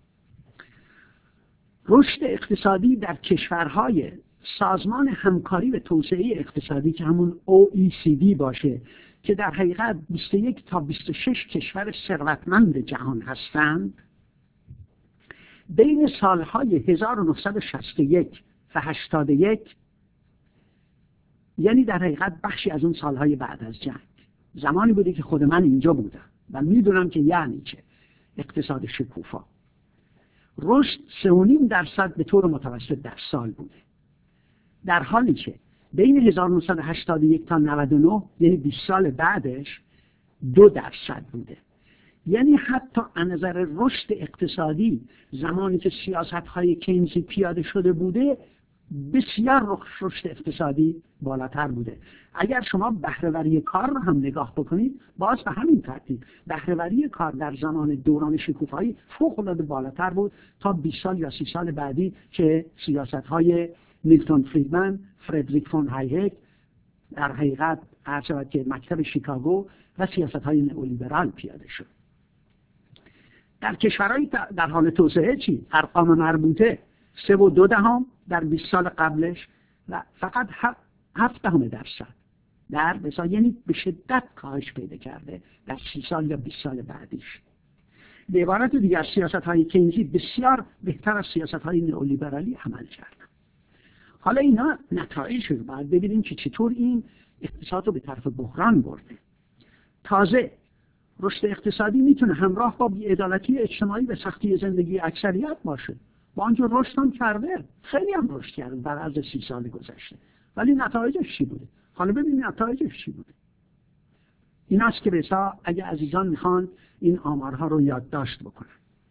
رشد اقتصادی در کشورهای سازمان همکاری و توسعه اقتصادی که همون OECD باشه که در حقیقت 21 تا 26 کشور ثروتمند جهان هستند، بین سالهای 1961 و 81 یعنی در حقیقت بخشی از اون سالهای بعد از جنگ، زمانی بوده که خود من اینجا بودم و میدونم که یعنی چه اقتصاد شکوفا. رشد 3.5% به طور متوسط در سال بوده، در حالی که بین 1981 تا 99 یعنی 20 سال بعدش 2% بوده. یعنی حتی از نظر رشد اقتصادی زمانی که سیاست‌های کینزی پیاده شده بوده بسیار رشد اقتصادی بالاتر بوده. اگر شما بهره‌وری کار رو هم نگاه بکنید باز به همین ترتیب بهره‌وری کار در زمان دوران شکوفایی فوق‌العاده بالاتر بود تا 20 سال یا 30 سال بعدی که سیاست‌های میلتون فریدمن، فردریک فون هایک در حقیقت عرض شود که مکتب شیکاگو و سیاست‌های نئولیبرال پیاده شد. در کشورهای در حال توسعه چی؟ ارقام مربوطه 3.2 در 20 سال قبلش و فقط 0.7% در مثلا، یعنی به شدت کاهش پیدا کرده در 30 سال یا 20 سال بعدیش. به عبارت دیگر سیاست‌های کینزی بسیار بهتر از سیاست‌های نئولیبرالی عمل کردن. حالا اینا نتایج رو باید ببینیم که چطور این اقتصاد رو به طرف بحران برده. تازه رشد اقتصادی میتونه همراه با بی‌عدالتی اجتماعی و سختی زندگی اکثریت باشه. با آنجا رشد هم کرده، خیلی هم رشد کرده در عرض 30 سال گذشته، ولی نتایجش چی بوده؟ حالا ببینید نتایجش چی بوده. این است که بسا اگه عزیزان میخوان این آمارها رو یادداشت بکنن.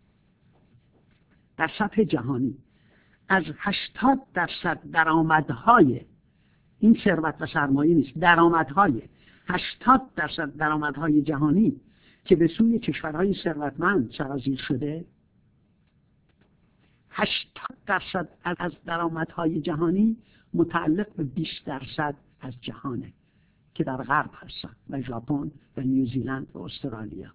در سطح جهانی از 80% درآمدهای این ثروت و سرمایه نیست، درآمدهای 80% درآمدهای جهانی که به سوی کشورهای ثروتمند سرازیر شده، 80% از درآمدهای جهانی متعلق به 20% از جهانه که در غرب هستن و ژاپن و نیوزیلند و استرالیا.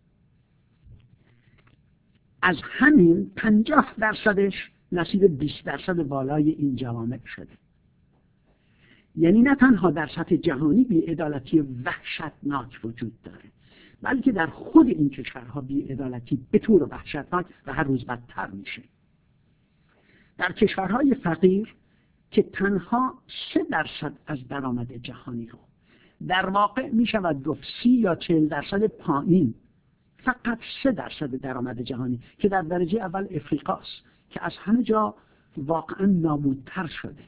از همین 50%ش نصیب 20% بالای این جوامع شده. یعنی نه تنها در سطح جهانی بی‌عدالتی وحشتناک وجود داره، بلکه در خود این کشورها بی‌عدالتی به طور وحشتناک و هر روز بدتر میشه. در کشورهای فقیر که تنها 3% از درآمد جهانی رو در واقع می شود گفت 30 یا 40% پایین، فقط 3% درآمد جهانی که در درجه اول افریقاست که از همه جا واقعا نابودتر شده.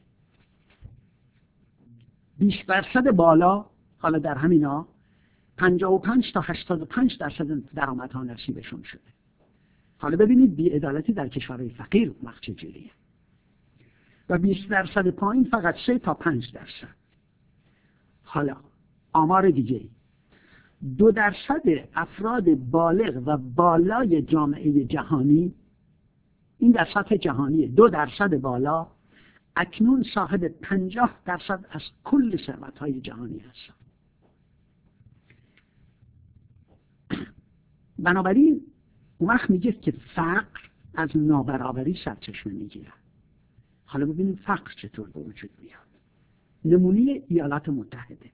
20% بالا حالا در همینا 55 تا 85% درآمدها نصیبشون شده. حالا ببینید بی‌عدالتی در کشورهای فقیر وقت چجوریه. و 20% پایین فقط 3 تا 5%. حالا آمار دیگه 2% افراد بالغ و بالای جامعه جهانی، این در سطح جهانیه، 2% بالا اکنون صاحب 50% از کل ثروت‌های جهانی هستن. بنابراین اون وقت میگه که فقر از نابرابری سرچشمه میگیره. حالا ببینیم فقر چطور به وجود میاد. نمونه ایالات متحده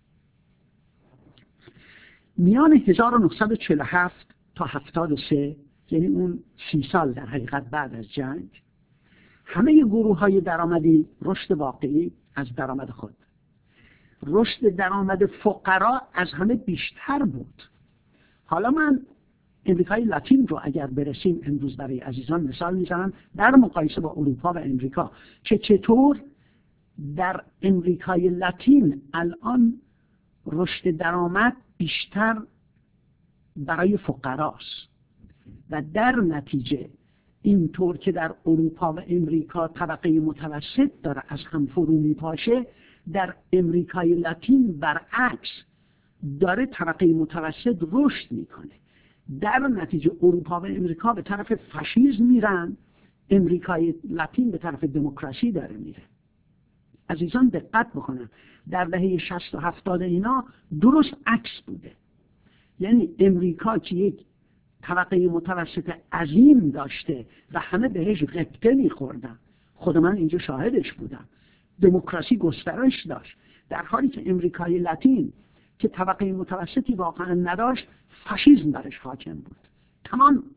میان 1947 تا 73 یعنی اون 30 سال در حقیقت بعد از جنگ، همه گروه‌های درآمدی رشد واقعی از درآمد خود، رشد درآمد فقرا از همه بیشتر بود. حالا من امریکای لاتین رو اگر برسیم امروز برای عزیزان مثال میزنم در مقایسه با اروپا و امریکا که چطور در امریکای لاتین الان رشد درآمد بیشتر برای فقراست و در نتیجه اینطور که در اروپا و امریکا طبقه متوسط داره از هم فرو میپاشه، در امریکای لاتین برعکس داره طبقه متوسط رشد میکنه. در نتیجه اروپا و امریکا به طرف فاشیسم میرن، امریکای لاتین به طرف دموکراسی داره میره. عزیزان دقت بکنن در دهه 60 و 70 اینا درست عکس بوده. یعنی امریکا که یک طبقه متوسط عظیم داشته و همه بهش غبطه میخوردن، خود من اینجا شاهدش بودم، دموکراسی گسترش داشت، در حالی که امریکای لاتین که طبقه متوسطی واقعا نداشت فاشیسم برش حاکم بود. تمام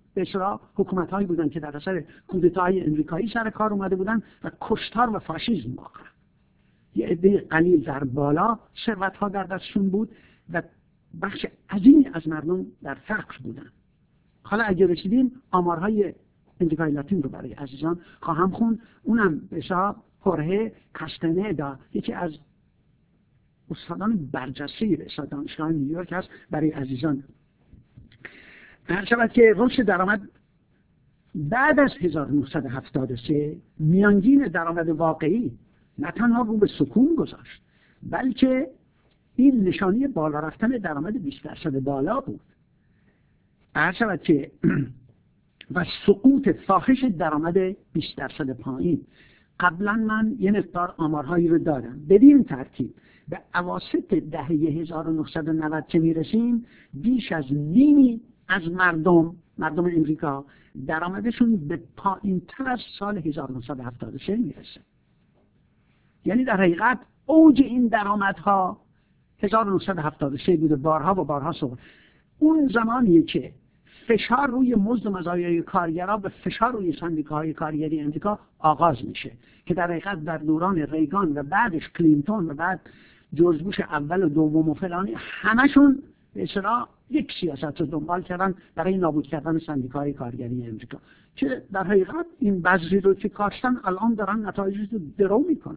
به اصطلاح حکومت‌هایی بودن که در اثر کودتاهای امریکایی سر کار اومده بودن و کشتار و فاشیسم واقعا. یه عده قلیل در بالا ثروت‌ها در دستشون بود و بخش عظیمی از مردم در فقر بودن. حالا اگه رسیدیم آمارهای امریکای لاتین رو برای عزیزان خواهم خوند. اونم به اصطلاح هورهه کاستندا، یکی از استادان برجسته به اصطلاح دانشگاه نیویورک هست، برای عزیزان هر شود که رشد درآمد بعد از 1973 میانگین درآمد واقعی نه تنها رو به سکون گذاشت، بلکه این نشانی بالا رفتن درآمد 20% بالا بود. هر شود که و سقوط فاحش درآمد 20% پایین. قبلا من یه مقدار آمارهایی رو دادم. بدین ترتیب به اواسط دهه 1990 که میرسیم بیش از نیمی از مردم امریکا درآمدشون به پایین تر از سال 1973 میرسه. یعنی در حقیقت اوج این درآمدها 1973 بوده. بارها و بارها صحبت. اون زمانیه که فشار روی مزد و مزایای کارگرها به فشار روی سندیکاهای کارگری امریکا آغاز میشه که در حقیقت در دوران ریگان و بعدش کلینتون و بعد جورج بوش اول و دوم و فلانی همشون به اصطلاح یک سیاست رو دنبال کردن برای نابود کردن سندیکاهای کارگری امریکا که در حقیقت این بذری رو که کاشتن الان دارن نتایجش رو درو میکنن.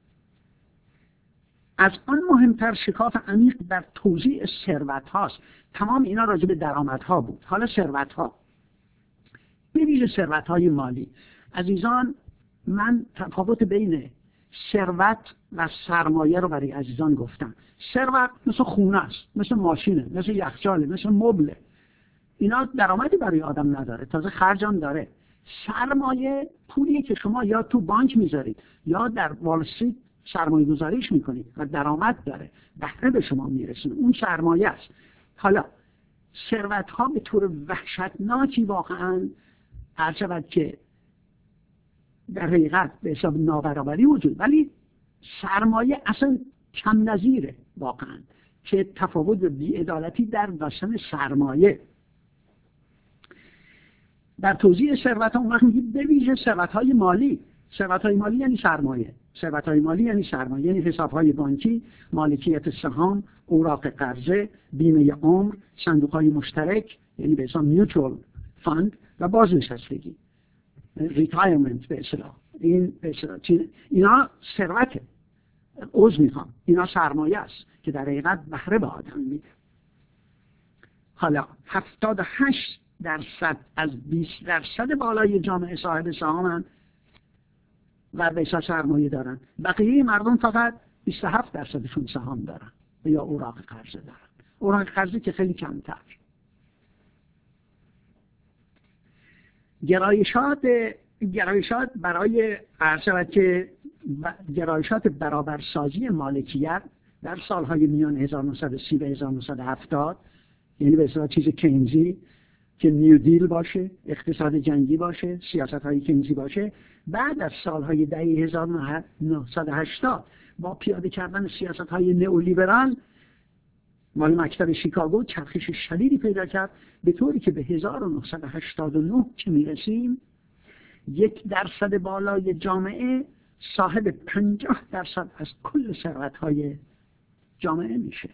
از آن مهمتر شکاف عمیق در توزیع ثروت هاست. تمام اینا راجع به درآمد ها بود. حالا ثروت ها، به ویژه ثروت های مالی. عزیزان، من تفاوت بین ثروت و سرمایه رو برای عزیزان گفتم. ثروت مثل خونه است، مثل ماشینه، مثل یخچاله، مثل مبله. اینا درآمدی برای آدم نداره، تازه خرج هم داره. سرمایه پولیه که شما یا تو بانک میذارید یا در وال استریت سرمایه گذاریش میکنید و درآمد داره، بهره به شما میرسونه. اون سرمایه است. حالا ثروت ها به طور وحشتناکی واقعا هر شود که در حقیقت به حساب نابرابری وجود، ولی سرمایه اصلا کم نظیره واقعا که تفاوت و بی‌عدالتی در داشتن سرمایه. در توزیع ثروت ها اون وقت میگیم به ویژه ثروت های مالی. ثروت های مالی یعنی سرمایه. ثروت های مالی یعنی سرمایه، یعنی حساب های بانکی، مالکیت سهام، اوراق قرضه، بیمه عمر، صندوق های مشترک یعنی به حساب میوچوال فاند و بازنشستگی، ریتایرمنت به اصطلاح. این به اصطلاح اینا ثروته. عذر میخوام، اینا سرمایه است که در حقیقت بهره به آدم میده. حالا 78% از 20% بالای جامعه صاحب سهامن و به اصطلاح سرمایه دارن. بقیه مردم فقط 27%شون سهام دارن یا اوراق قرضه دارن. اوراق قرضه که خیلی کمتر. گرایشات برای گرایشات برابرسازی مالکیت در سالهای میان 1930 و 1970، یعنی به اصطلاح چیز کینزی که نیو دیل باشه، اقتصاد جنگی باشه، سیاست‌های کینزی باشه، بعد از سالهای دهه 1980 با پیاده کردن سیاست‌های نئولیبرال مال مکتب شیکاگو چرخش شدیدی پیدا کرد، به طوری که به 1989 که میرسیم 1% بالای جامعه صاحب 50% از کل ثروت‌های جامعه میشه.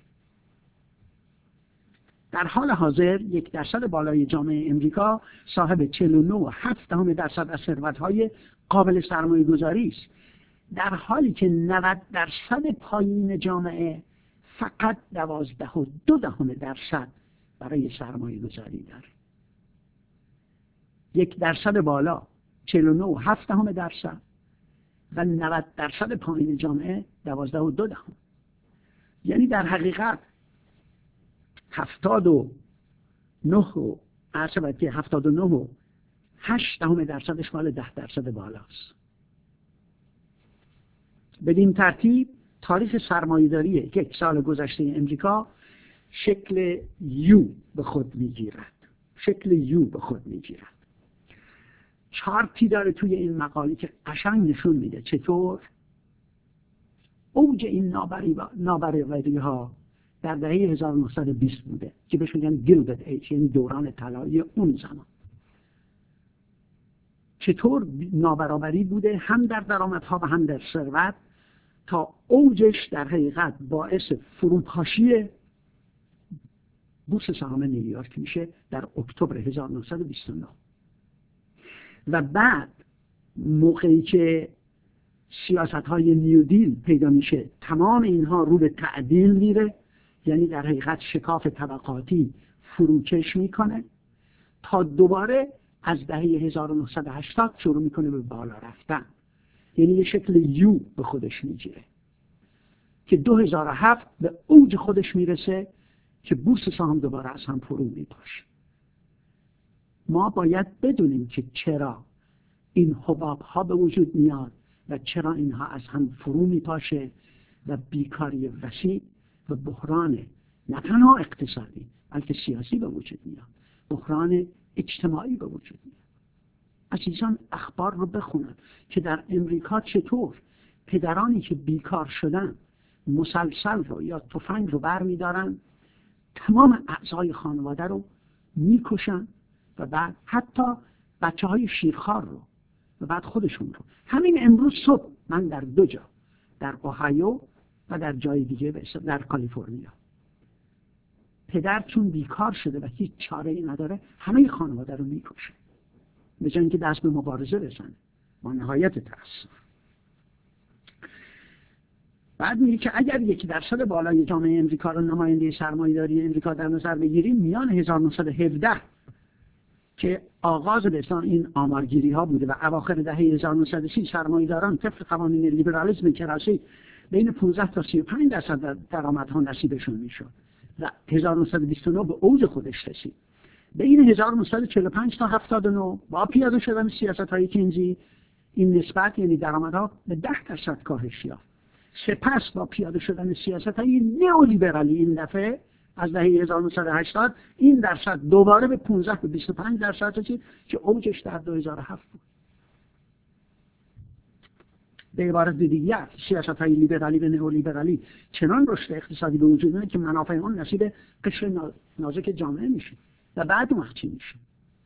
در حال حاضر 1% بالای جامعه امریکا صاحب 49.7% از ثروت‌های قابل سرمایه گذاری است، در حالی که 90% پایین جامعه فقط 12.2% برای سرمایه گذاری داره. 1% بالا 49.7% و 90% پایین جامعه 12.2%. یعنی در حقیقت 79.8% مال 10% بالاست. بدین ترتیب تاریخ سرمایه‌داری یک سال گذشته امریکا شکل یو به خود میگیرد. چارتی داره توی این مقاله که قشنگ نشون میده چطور اوج این نابرابری ها در دهه 1920 بوده که بهش میگن گیلدد ایج، یعنی دوران طلایی اون زمان. چطور نابرابری بوده هم در درآمدها و هم در ثروت تا اوجش در حقیقت باعث فروپاشی بورس سهام نیویورک میشه در اکتبر 1929 و بعد موقعی که سیاست‌های نیودیل پیدا میشه تمام اینها رو به تعدیل میره، یعنی در حقیقت شکاف طبقاتی فروکش میکنه تا دوباره از دهه 1980 شروع میکنه به بالا رفتن، یعنی یه شکل یو به خودش میگیره که 2007 به اوج خودش میرسه که بورس سهام دوباره از هم فرو میپاشه. ما باید بدونیم که چرا این حباب ها به وجود میاد و چرا اینها از هم فرو میپاشه و بیکاری وسیع و بحران نه تنها اقتصادی بلکه سیاسی به وجود میاد، بحران اجتماعی به وجود میاد. عزیزان اخبار رو بخونن که در امریکا چطور پدرانی که بیکار شدن مسلسل رو یا تفنگ رو برمیدارن، تمام اعضای خانواده رو میکشن و بعد حتی بچه های شیرخوار رو و بعد خودشون رو. همین امروز صبح من در 2 جا، در اوهایو و در جای دیگه در کالیفرنیا، پدر چون بیکار شده و هیچ چاره ای نداره همه خانواده رو میکشه به جای اینکه دست به مبارزه بزنه. با نهایت تأسف. بعد میگه که اگر 1% بالای جامعه امریکا رو نماینده سرمایه‌داری امریکا در نظر بگیریم، میان 1917 که آغاز به این آمارگیری ها بوده و اواخر دهه 1930 سرمایه‌داران طبق قوانین لیبرالیسم کلاسیک بین 15 تا 35% درآمدها نصیبشون میشد و 1929 به اوج خودش رسید. بین 1945 تا 79 با پیاده شدن سیاست‌های کینزی این نسبت یعنی درآمدها به 10% کاهش یافت. سپس با پیاده شدن سیاست‌های نئولیبرالی این دفعه از دهه 1980 این درصد دوباره به 15 تا 25% رسید که اوجش در 2007 بود. به عبارت دیگر سیاست‌های لیبرالی و نئولیبرالی چنان رشد اقتصادی به وجود میاد که منافع اون نصیب قشر نازک جامعه میشه و بعد اون وقت چی میشه؟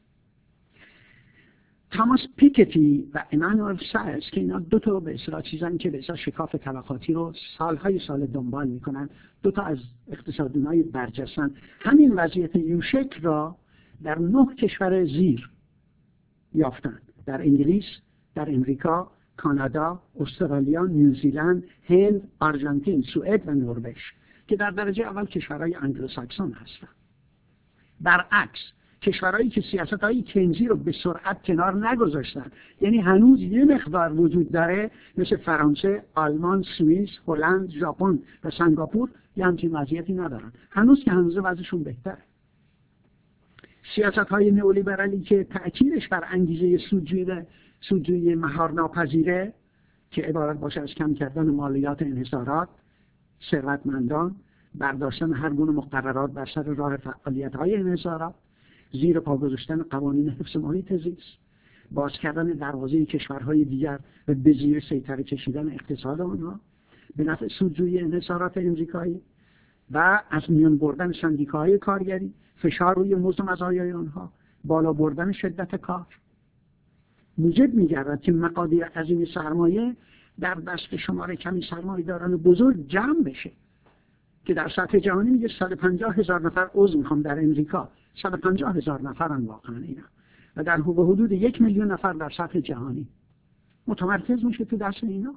توماس پیکتی و امانوئل سایرس که اینا 2 تا به اصطلاح چیزن که به اصطلاح شکاف طبقاتی رو سالهای سال دنبال میکنن، 2 تا از اقتصاددانای برجسته‌اند، همین وضعیت یوشک را در 9 کشور زیر یافتن: در انگلیس، در امریکا، کانادا، استرالیا، نیوزیلند، هند، آرژانتین، سوئد و نروژ که در درجه اول کشورهای انگلوساکسون هستند. برعکس کشورهایی که سیاست‌های کینزی رو به سرعت کنار نگذاشتن، یعنی هنوز یه مقدار وجود داره، مثل فرانسه، آلمان، سوئیس، هلند، ژاپن و سنگاپور، یه همچین وضعیتی ندارن. هنوز که هنوز وضعشون بهتره. سیاست‌های نئولیبرالی که تأکیدش بر انگیزه سودجویی مهارناپذیره که عبارت باشه از کم کردن مالیات انحصارات، ثروتمندان، برداشتن هر گونه مقررات بر سر راه فعالیت‌های انحصارات، زیر پا گذاشتن قوانین حفظ محیط زیست، باز کردن دروازه کشورهای دیگر و به زیر سیطره کشیدن اقتصاد آنها به نفع سودجویی انحصارات امریکایی و از میان بردن سندیکاهای کارگری، فشار روی مزد و مزایای آنها، بالا بردن شدت کار، موجب می‌گردد که مقادیر عظیم سرمایه در دست شمار کمی سرمایه‌داران بزرگ جمع بشه که در سطح جهانی میگه 150,000 نفر عضو میخوام در امریکا، 150,000 نفرن واقعا اینا و در حدود 1,000,000 نفر در سطح جهانی متمرکز میشه تو دست اینا.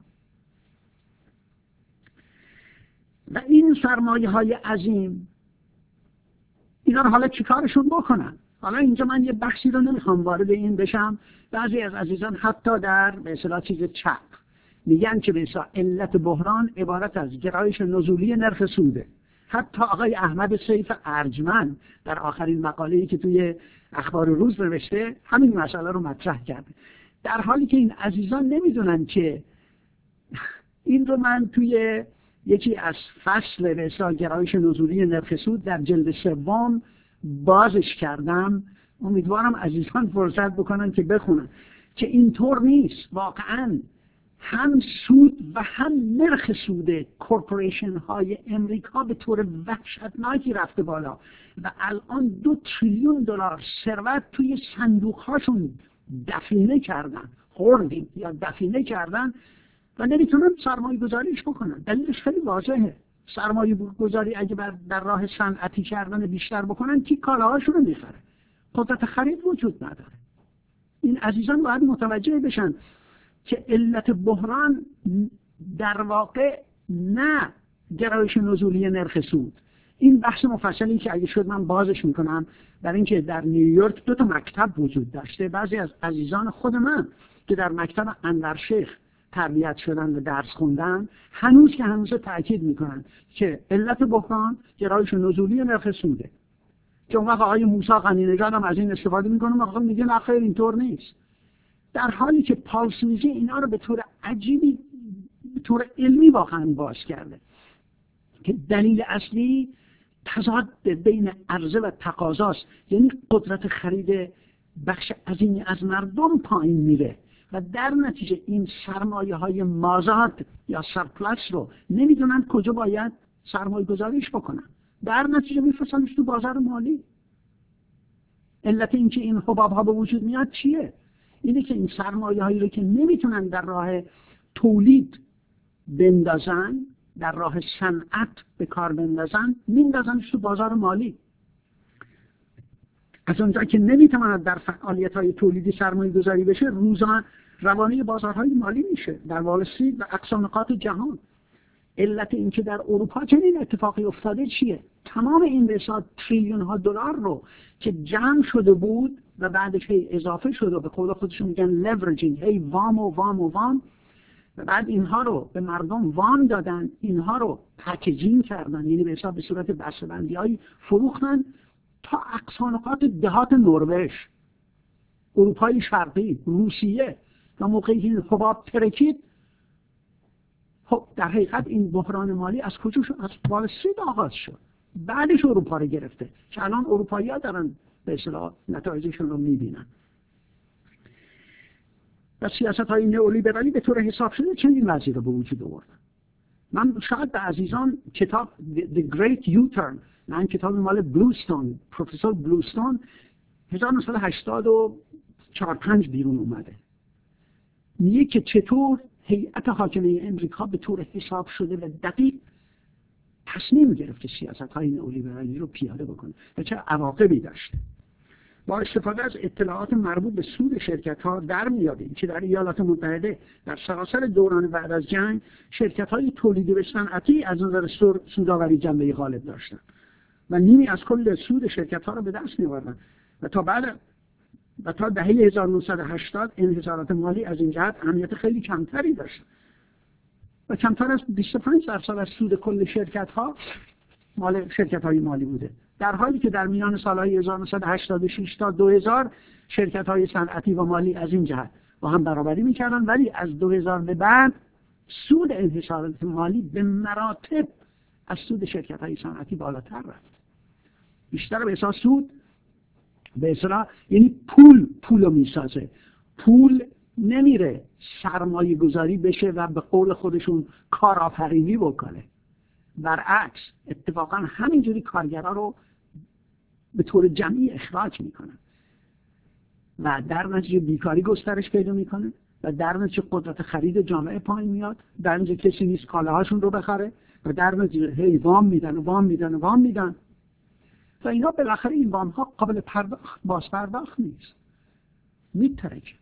و این سرمایه های عظیم اینا رو حالا چیکارشون بکنن؟ حالا اینجا من یه بحثی رو نمیخوام وارد این بشم. بعضی از عزیزان حتی در به اصطلاح چیز چپ میگن که به اصطلاح علت بحران عبارت از گرایش نزولی نرخ سوده. حتی آقای احمد سیف ارجمند در آخرین مقاله‌ای که توی اخبار روز نوشته همین مسئله رو مطرح کرده، در حالی که این عزیزان نمیدونن که این رو من توی یکی از فصل به اصطلاح گرایش نزولی نرخ سود در جلد 3 بازش کردم. امیدوارم عزیزان فرصت بکنن که بخونن که اینطور نیست. واقعاً هم سود و هم نرخ سود کورپوریشن های امریکا به طور وحشتناکی رفته بالا و الان $2 تریلیون ثروت توی صندوق هاشون دفینه کردن، خوردیم یا دفینه کردن و نمیتونن سرمایه گذاریش بکنن. دلیلش خیلی واضحه. سرمایه گذاری اگه در راه صنعتی کردن بیشتر بکنن کی کالاهاشون رو میخره؟ قدرت خرید وجود نداره. این عزیزان باید متوجه بشن که علت بحران در واقع نه گرایش نزولی نرخ سود. این بحث مفصلی که اگه شد من بازش میکنم، برای اینکه در نیویورک 2 مکتب وجود داشته. بعضی از عزیزان خود من که در مکتب انورشیخ تربیت شدن و درس خوندن هنوز تأکید میکنن که علت بحران گرایش نزولی نرخ سوده. که اون وقت آقای موسی غنی نژاد هم از این استفاده میکنه، مثلا میگه نه خیر اینطور نیست، در حالی که پال سویزی اینا رو به طور عجیبی به طور علمی واقعا باز کرده که دلیل اصلی تضاد بین عرضه و تقاضاست. یعنی قدرت خرید بخش عظیمی از مردم پایین میره و در نتیجه این سرمایه های مازاد یا سرپلس رو نمیدونن کجا باید سرمایه گذاریش بکنن، در نتیجه میفرستنش تو بازار مالی. علت اینکه این حباب ها به وجود میاد چیه؟ اینه که این سرمایه هایی رو که نمیتونن در راه تولید بندازن، در راه صنعت به کار بندازن، میندازنش تو بازار مالی. از اونجا که نمیتواند در فعالیت های تولیدی سرمایه گذاری بشه، روانه بازارهای مالی میشه در وال استریت و اقصا نقاط جهان. علت اینکه در اروپا چنین اتفاقی افتاده چیه؟ تمام این بساط تریلیون ها دلار رو که جمع شده بود و بعدش هی اضافه شده، به قول خودشون میگن لورجینگ، هی وام و بعد اینها رو به مردم وام دادن، اینها رو پکیجینگ کردن، یعنی به حساب به صورت بسته‌بندی‌های فروختن تا اقصا نقاط دهات نروژ، اروپای شرقی، روسیه. و موقعی که این حباب ترکید، خب در حقیقت این بحران مالی از کجا شد؟ از وال استریت آغاز شد، بعدش اروپا رو گرفته که الان اروپایی‌ها دارن به اصطلاح نتایجشون رو می‌بینن. و سیاست‌های نئولیبرالی به طور حساب شده چنین وضعی رو به وجود آوردن. من شاید به عزیزان کتاب The Great U-Turn، من کتاب مال بلوستون، پروفسور بلوستون 1984-5 بیرون اومده، میگه که چطور هیئت حاکمه امریکا به طور حساب شده و دقیق تصمیم گرفته سیاست‌های نئولیبرالی رو پیاده بکنه و چه عواقبی داشته. با استفاده از اطلاعات مربوط به سود شرکت‌ها در میاد که در ایالات متحده در سراسر دوران بعد از جنگ شرکت‌های تولیدی و صنعتی از نظر سودآوری جنبه غالب داشتند و نیمی از کل سود شرکت‌ها را به دست می‌آوردند و تا دهه 1980 انحصارات مالی از این جهت اهمیت خیلی کمتری داشت و کمتر از 25% از سود کل شرکت‌ها مال شرکت‌های مالی بوده، در حالی که در میان سالهای 1986 تا 2000 شرکت‌های صنعتی و مالی از این جهت با هم برابری می‌کردند، ولی از 2000 به بعد سود انحصارات مالی به مراتب از سود شرکت‌های صنعتی بالاتر رفت. بیشتر به اساس سود به اصطلاح یعنی پول رو میسازه، پول نمیره سرمایه گذاری بشه و به قول خودشون کارآفرینی بکنه. برعکس اتفاقا همینجوری کارگرها رو به طور جمعی اخراج میکنن و در نتیجه بیکاری گسترش پیدا میکنه و در نتیجه قدرت خرید جامعه پایین میاد، در نتیجه کسی نیست کالاهاشون رو بخره و در نتیجه هی وام میدن و اینا بالاخره این وام ها قابل باز پرداخت نیست، میترکه.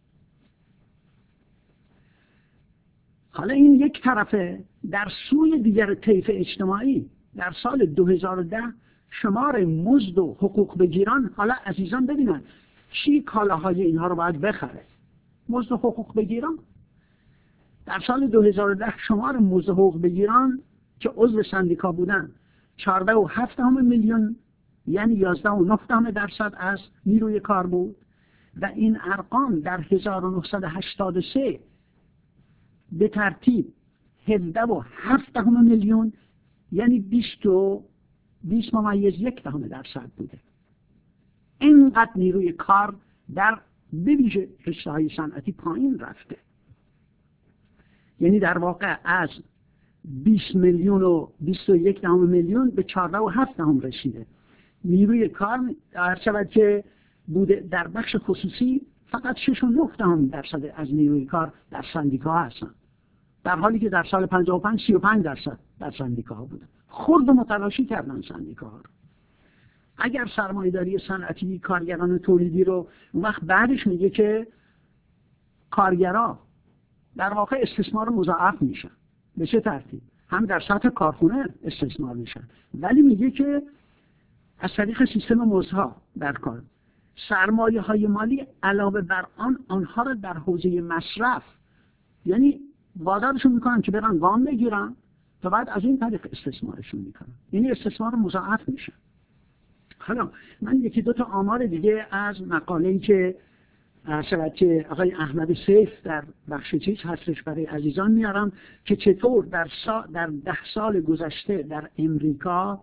حالا این یک طرفه. در سوی دیگر طیف اجتماعی در سال 2010 شمار مزد و حقوق بگیران، حالا عزیزان ببینن چی کالاهای اینها رو باید بخره. مزد و حقوق بگیران در سال 2010 شمار مزد و حقوق بگیران که عضو سندیکا بودن 14.7 میلیون، یعنی 11.9% از نیروی کار بود و این ارقام در 1983 به ترتیب 17.7 میلیون، یعنی 20.1% بوده. اینقدر نیروی کار در بویژه رشته‌های صنعتی پایین رفته. یعنی در واقع از 20 میلیون و 21 میلیون به 14.7 رسیده. نیروی کار هر شود که بوده در بخش خصوصی فقط 6.9% از نیروی کار در سندیکا هستن، در حالی که در سال 55 35% در سندیکاها بودن. خرد و متلاشی کردن سندیکاها رو. اگر سرمایه‌داری صنعتی کارگران تولیدی رو اون وقت بعدش میگه که کارگرها در واقع استثمار مضاعف میشن. به چه ترتیب؟ هم در سطح کارخونه استثمار میشن، ولی میگه که از طریق سیستم مزدها در کار سرمایه های مالی علاوه بر آنها رو در حوزه مصرف، یعنی وادارشون میکنن که برن وام بگیرن تا بعد از این طریق استثمارشون میکنن، یعنی استثمار مضاعف میشن. حالا من یکی دو تا آمار دیگه از مقاله‌ای که که آقای احمد سیف در بخش چیز هستش برای عزیزان میارم که چطور در 10 سال گذشته در امریکا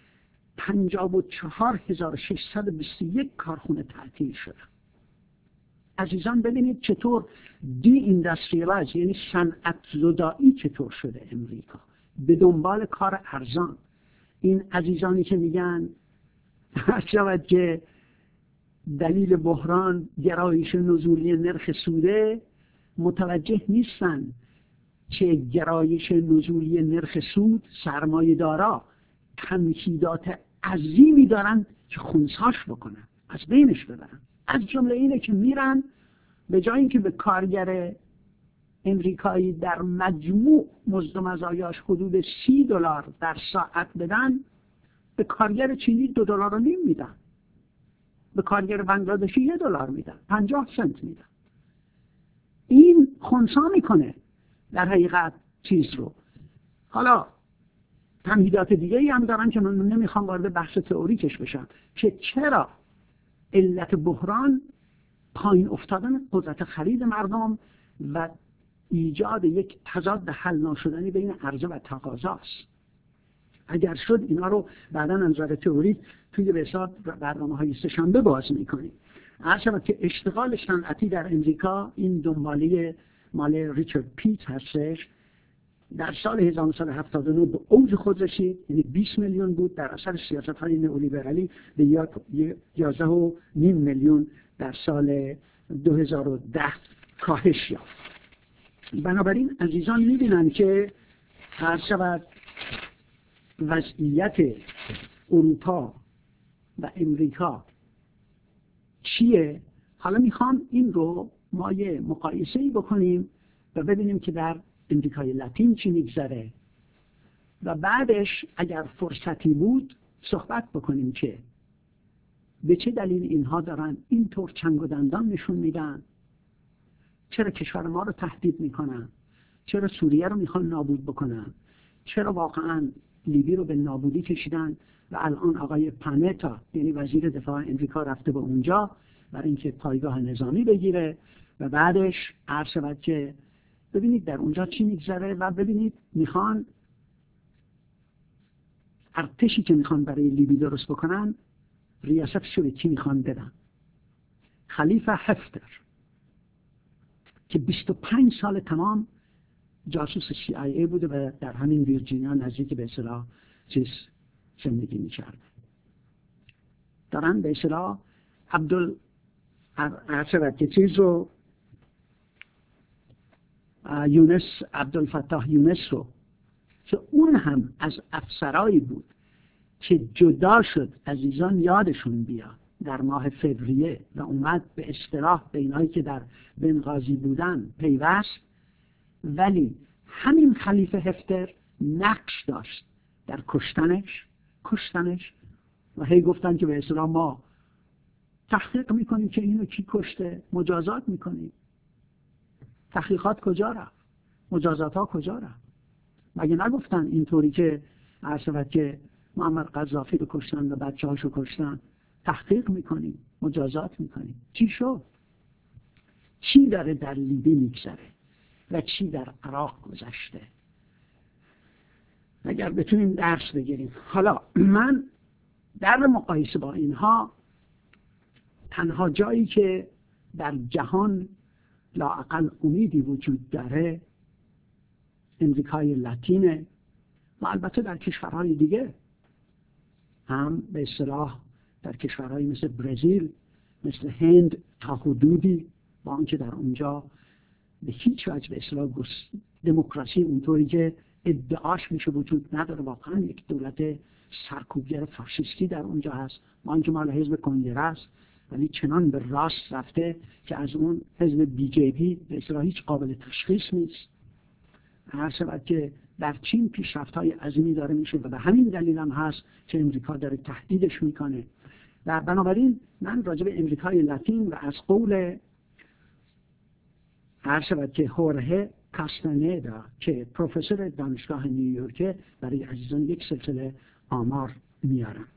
54621 کارخونه تعطیل شده. عزیزان ببینید چطور دی اینداستریالایز، یعنی صنعت زدایی چطور شده امریکا به دنبال کار ارزان. این عزیزانی که میگن شود که دلیل بحران گرایش نزولی نرخ سوده، متوجه نیستن که گرایش نزولی نرخ سود سرمایه دارا تمهیدات عظیمی دارن که خونساش بکنن، از بینش ببرن. از جمله اینه که میرن به جای اینکه به کارگر امریکایی در مجموع مزد و مزایاش حدود $30 در ساعت بدن، به کارگر چینی $2.5 میدن، به کارگر بنگلادشی $1 میدن، 50 سنت میدن. این خنثی میکنه در حقیقت چیز رو. حالا تمهیدات دیگه ای هم دارن که من نمیخوام وارد بحث تئوریکش بشم که چرا علت بحران پایین افتادن قدرت خرید مردم و ایجاد یک تضاد حل ناشدنی بین عرضه و تقاضاست. اگر شد اینا رو بعداً از نظر تئوریک توی به حساب برنامه‌های سه‌شنبه باز می‌کنیم. عرض که اشتغال صنعتی در امریکا، این دنباله مال ریچارد پیت هستش، در سال 1979 به اوج خود رسید، یعنی 20 میلیون بود، در اثر سیاست‌های نئولیبرالی به 11.5 میلیون در سال 2010 کاهش یافت. بنابراین عزیزان می‌بینن که هر شود وضعیت اروپا و امریکا چیه. حالا میخوام این رو ما یه مقایسه‌ای بکنیم و ببینیم که در امریکای لاتین چی میگذره و بعدش اگر فرصتی بود صحبت بکنیم که به چه دلیل اینها دارن اینطور چنگ و دندان نشون میدن، چرا کشور ما رو تهدید میکنن، چرا سوریه رو میخوان نابود بکنن، چرا واقعا لیبی رو به نابودی کشیدن و الان آقای پانتا یعنی وزیر دفاع امریکا رفته به اونجا برای اینکه پایگاه نظامی بگیره و بعدش عرض شود که ببینید در اونجا چی میگذره و ببینید میخوان ارتشی که میخوان برای لیبی درست بکنن ریاستش رو به کی میخوان بدن؟ خلیفه هفتر که 25 سال تمام جاسوس CIA بوده و در همین ویرجینیا نزدیک به اصطلاح چیز زندگی می‌کرد. دارن به اصطلاح که چیز رو عبدالفتاح یونس رو که اون هم از افسرایی بود که جدا شد، عزیزان یادشون بیاد، در ماه فوریه و اومد به اصطلاح به اینایی که در بنغازی بودن پیوست، ولی همین خلیفه هفتر نقش داشت در کشتنش و هی گفتن که به اصطلاح ما تحقیق میکنیم که اینو کی کشته، مجازات میکنیم. تحقیقات کجا رفت؟ مجازات ها کجا رفت؟ مگه نگفتن اینطوری که عرض که معمر قذافی رو کشتن و بچه هاشو کشتن، تحقیق میکنیم، مجازات میکنیم. چی شد؟ چی داره در لیبی میگذره و چی در عراق گذشته؟ اگر بتونیم درس بگیریم. حالا من در مقایسه با اینها تنها جایی که در جهان لااقل امیدی وجود داره امریکای لاتینه و البته در کشورهای دیگه هم به اصطلاح در کشورهایی مثل برزیل، مثل هند تا حدودی با آنکه در اونجا به هیچ وجه به اصطلاح دموکراسی اونطوری که ادعاش میشه وجود نداره. واقعا یک دولت سرکوبگر فاشیستی در اونجا هست، با اینکه مال حزب کنگره است، ولی چنان به راست رفته که از اون حزب بی جی پی به اصطلاح هیچ قابل تشخیص نیست. هر شود که در چین پیشرفت‌های عظیمی داره میشه و به همین دلیل هم هست که امریکا داره تهدیدش میکنه. و بنابراین من راجع به امریکای لاتین و از قول هر شود که هورهه کاستانیدا که پروفسور دانشگاه نیویورک، برای عزیزان یک سلسله آمار میارم.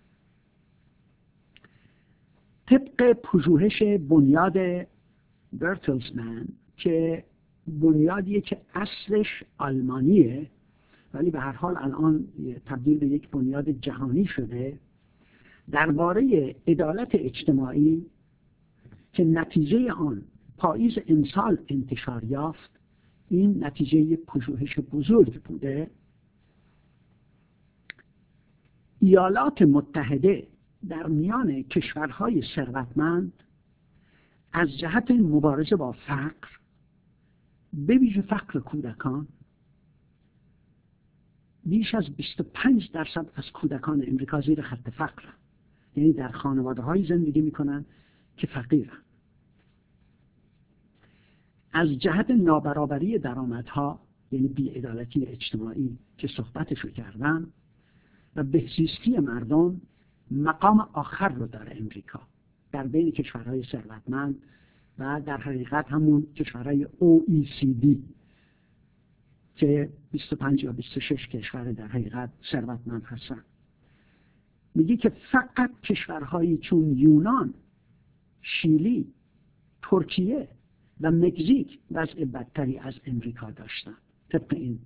طبق پژوهش بنیاد برتلسمن که بنیادیه که اصلش آلمانیه ولی به هر حال الان تبدیل به یک بنیاد جهانی شده، درباره عدالت اجتماعی که نتیجه آن پاییز امسال انتشار یافت، این نتیجه پژوهش بزرگ بوده. ایالات متحده در میان کشورهای ثروتمند از جهت مبارزه با فقر، به ویژه فقر کودکان، بیش از 25% از کودکان امریکا زیر خط فقر، یعنی در خانواده‌های زندگی میکنن که فقیرن. از جهت نابرابری درآمدها، یعنی بی‌عدالتی اجتماعی که صحبتشو کردم، و بهزیستی مردم مقام آخر رو داره امریکا در بین کشورهای ثروتمند و در حقیقت همون کشورهای OECD که 25 یا 26 کشور در حقیقت ثروتمند هستن. میگه که فقط کشورهایی چون یونان، شیلی، ترکیه و مکزیک وضع بدتری از امریکا داشتن. طبق این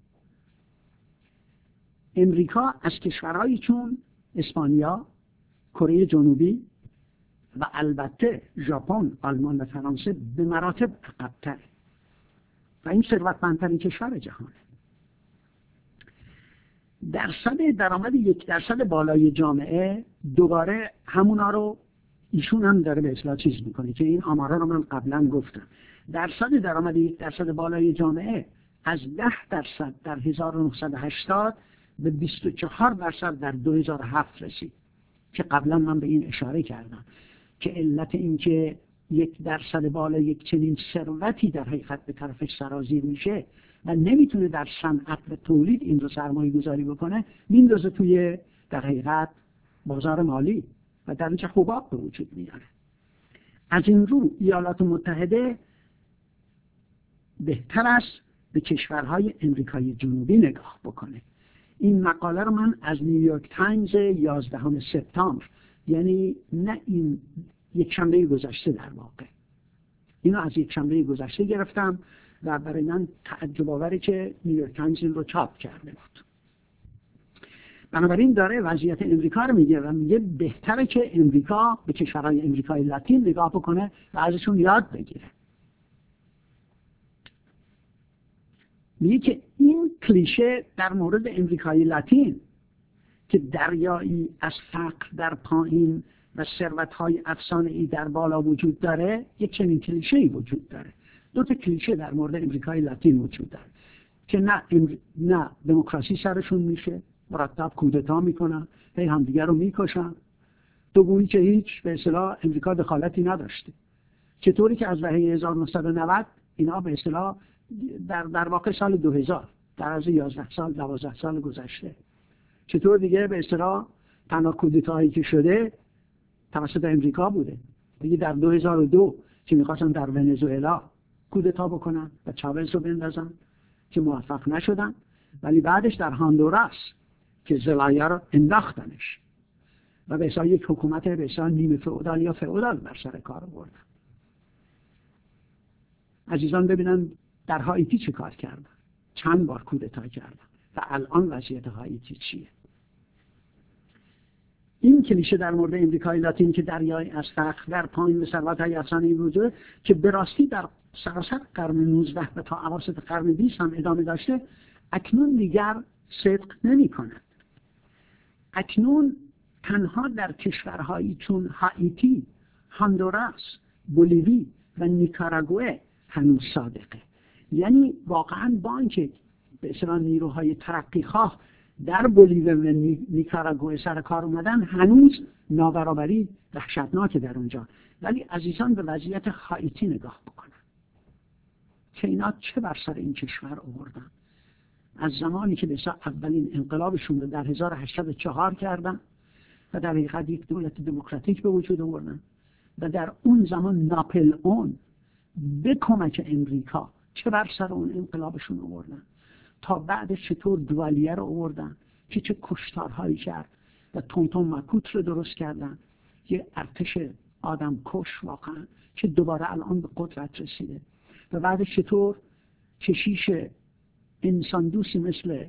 امریکا از کشورهایی چون اسپانیا، کره جنوبی و البته ژاپن، آلمان و فرانسه به مراتب عقب‌تره و این ثروتمندترین کشور جهانه. درصد درآمد 1% بالای جامعه، دوباره همونا رو ایشون هم داره به اصطلاح چیز میکنه که این آمارا رو من قبلا گفتم. درصد درآمد 1% بالای جامعه از 10% در 1980 به 24% در 2007 رسید که قبلا من به این اشاره کردم که علت این که 1% بالا یک چنین ثروتی در حقیقت به طرفش سرازیر میشه و نمیتونه در صنعت و تولید این رو سرمایه گذاری بکنه، میندازه توی در حقیقت بازار مالی و در اینجا حباب به وجود میاره. از این رو ایالات متحده بهتر است به کشورهای امریکای جنوبی نگاه بکنه. این مقاله رو من از نیویورک تایمز 11 سپتامبر، یعنی نه این یک شنبه گذشته، در واقع اینو از یک شنبه گذشته گرفتم و برای من تعجب آوره که نیویورک تایمز این رو چاپ کرده بود. بنابراین داره وضعیت امریکا رو میگه و میگه بهتره که امریکا به کشورهای امریکای لاتین نگاه بکنه و ازشون یاد بگیره. میگه که این کلیشه در مورد امریکای لاتین که دریایی از فقر در پایین و ثروت‌های افسانه‌ای در بالا وجود داره، یک چنین کلیشه‌ای وجود داره. دو تا کلیشه در مورد امریکای لاتین وجود داره که نه دموکراسی سرشون میشه، مرتب کودتا میکنن، هی همدیگر رو میکشن، تو گویی که هیچ به اصطلاح امریکا دخالتی نداشته. چطوری که از دهه 1990 اینا به اصطلاح در واقع سال 2000 در از 11 سال 12 سال گذشته چطور دیگه به اصطلاح تنها کودتاهایی که شده توسط امریکا بوده. دیگه در 2002 که میخواستن در ونزوئلا کودتا بکنن و چاوز رو بندازن که موفق نشدن، ولی بعدش در هاندوراس که زلایا رو انداختنش و به اصطلاح یک حکومت به اصطلاح نیمه فئودال یا فئودال بر سر کار بردن. عزیزان ببینن در هایتی چه کار کردن، چند بار کودتا کردن و الان وضعیت هایتی چیه. این کلیشه در مورد امریکای لاتین که دریای از فقر در پایین به ثروت‌های افسانه‌ای وجود که به راستی در سراسر قرن 19 و تا اواسط قرن 20 هم ادامه داشته، اکنون دیگر صدق نمی‌کند. اکنون تنها در کشورهایی چون هایتی، هاندوراس، بولیوی و نیکاراگوئه هنوز صادقه. یعنی واقعا با اینکه به اصطلاح نیروهای ترقیخواه در بولیوی و نیکاراگوئه سر کار اومدن، هنوز نابرابری وحشتناکه در اونجا. ولی عزیزان به وضعیت هایتی نگاه بکنن که اینا چه بر سر این کشور آوردن. از زمانی که بسیار اولین انقلابشون رو در 1804 کردن و در حقیقت یک دولت دموکراتیک به وجود آوردن و در اون زمان ناپلئون به کمک امریکا چه بر سر اون انقلابشون آوردن، تا بعد چطور دوالیه رو آوردن که چه کشتارهایی کرد و تونتون مکوت رو درست کردن، یه ارتش آدم کش واقعا که دوباره الان به قدرت رسیده، و بعد چطور کشیش انسان دوستی مثل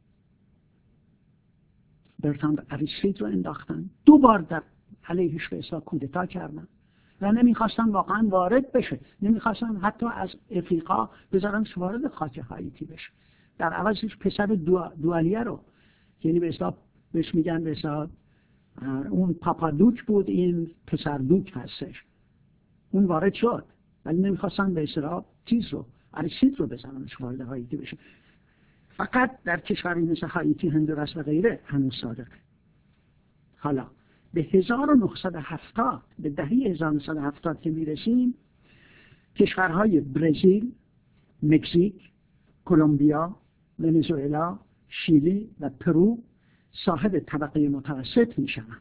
برتراند آریستید رو انداختن، دوبار در علیهش به اصلاح کودتا کردن و نمیخواستن واقعا وارد بشه، نمیخواستن حتی از افریقا بذارنش وارد خاک هایتی بشه. در عوضش پسر دوالیه رو، یعنی به اصلاح بهش میگن به اصلاح اون پاپادوک بود، این پسر دوک هستش، اون وارد شد، ولی نمیخواستن به اصلاح چیز رو آریستید رو بزننش وارد هایتی بشه. فقط در کشوری مثل هایتی، هندوراس و غیره هنوز صادقه. حالا به 1970 به دهه 1970 که میرسیم، کشورهای برزیل، مکزیک، کلمبیا، ونزوئلا، شیلی و پرو صاحب طبقه متوسط میشن.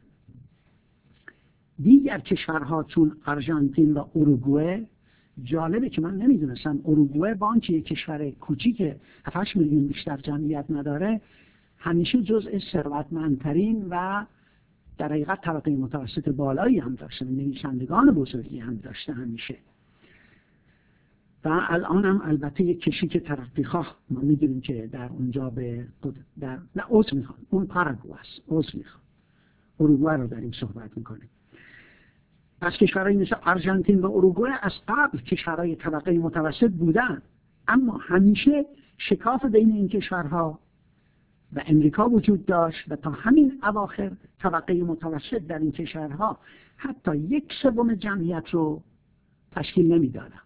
دیگر کشورها چون آرژانتین و اروگوئه، جالبه که من نمیدونستم اروگوئه با آنکه یک کشور کوچیک 7 میلیون بیشتر جمعیت نداره، همیشه جزء ثروتمندترین و در حقیقت طبقه متوسط بالایی هم داشته، نویسندگان بزرگی هم داشته همیشه. و الان هم البته یک کشیک ترقیخواه ما میدونیم که در اونجا عضو میخوان، اون پاراگوئه است، عضو میخوان. اروگوئه رو داریم صحبت میکنیم. پس کشورهای مثل آرژانتین و اروگوئه از قبل کشورهای طبقه متوسط بودن، اما همیشه شکاف بین این کشورها و امریکا وجود داشت و تا همین اواخر طبقه متوسط در این کشورها حتی 1/3 جمعیت رو تشکیل نمیدادن.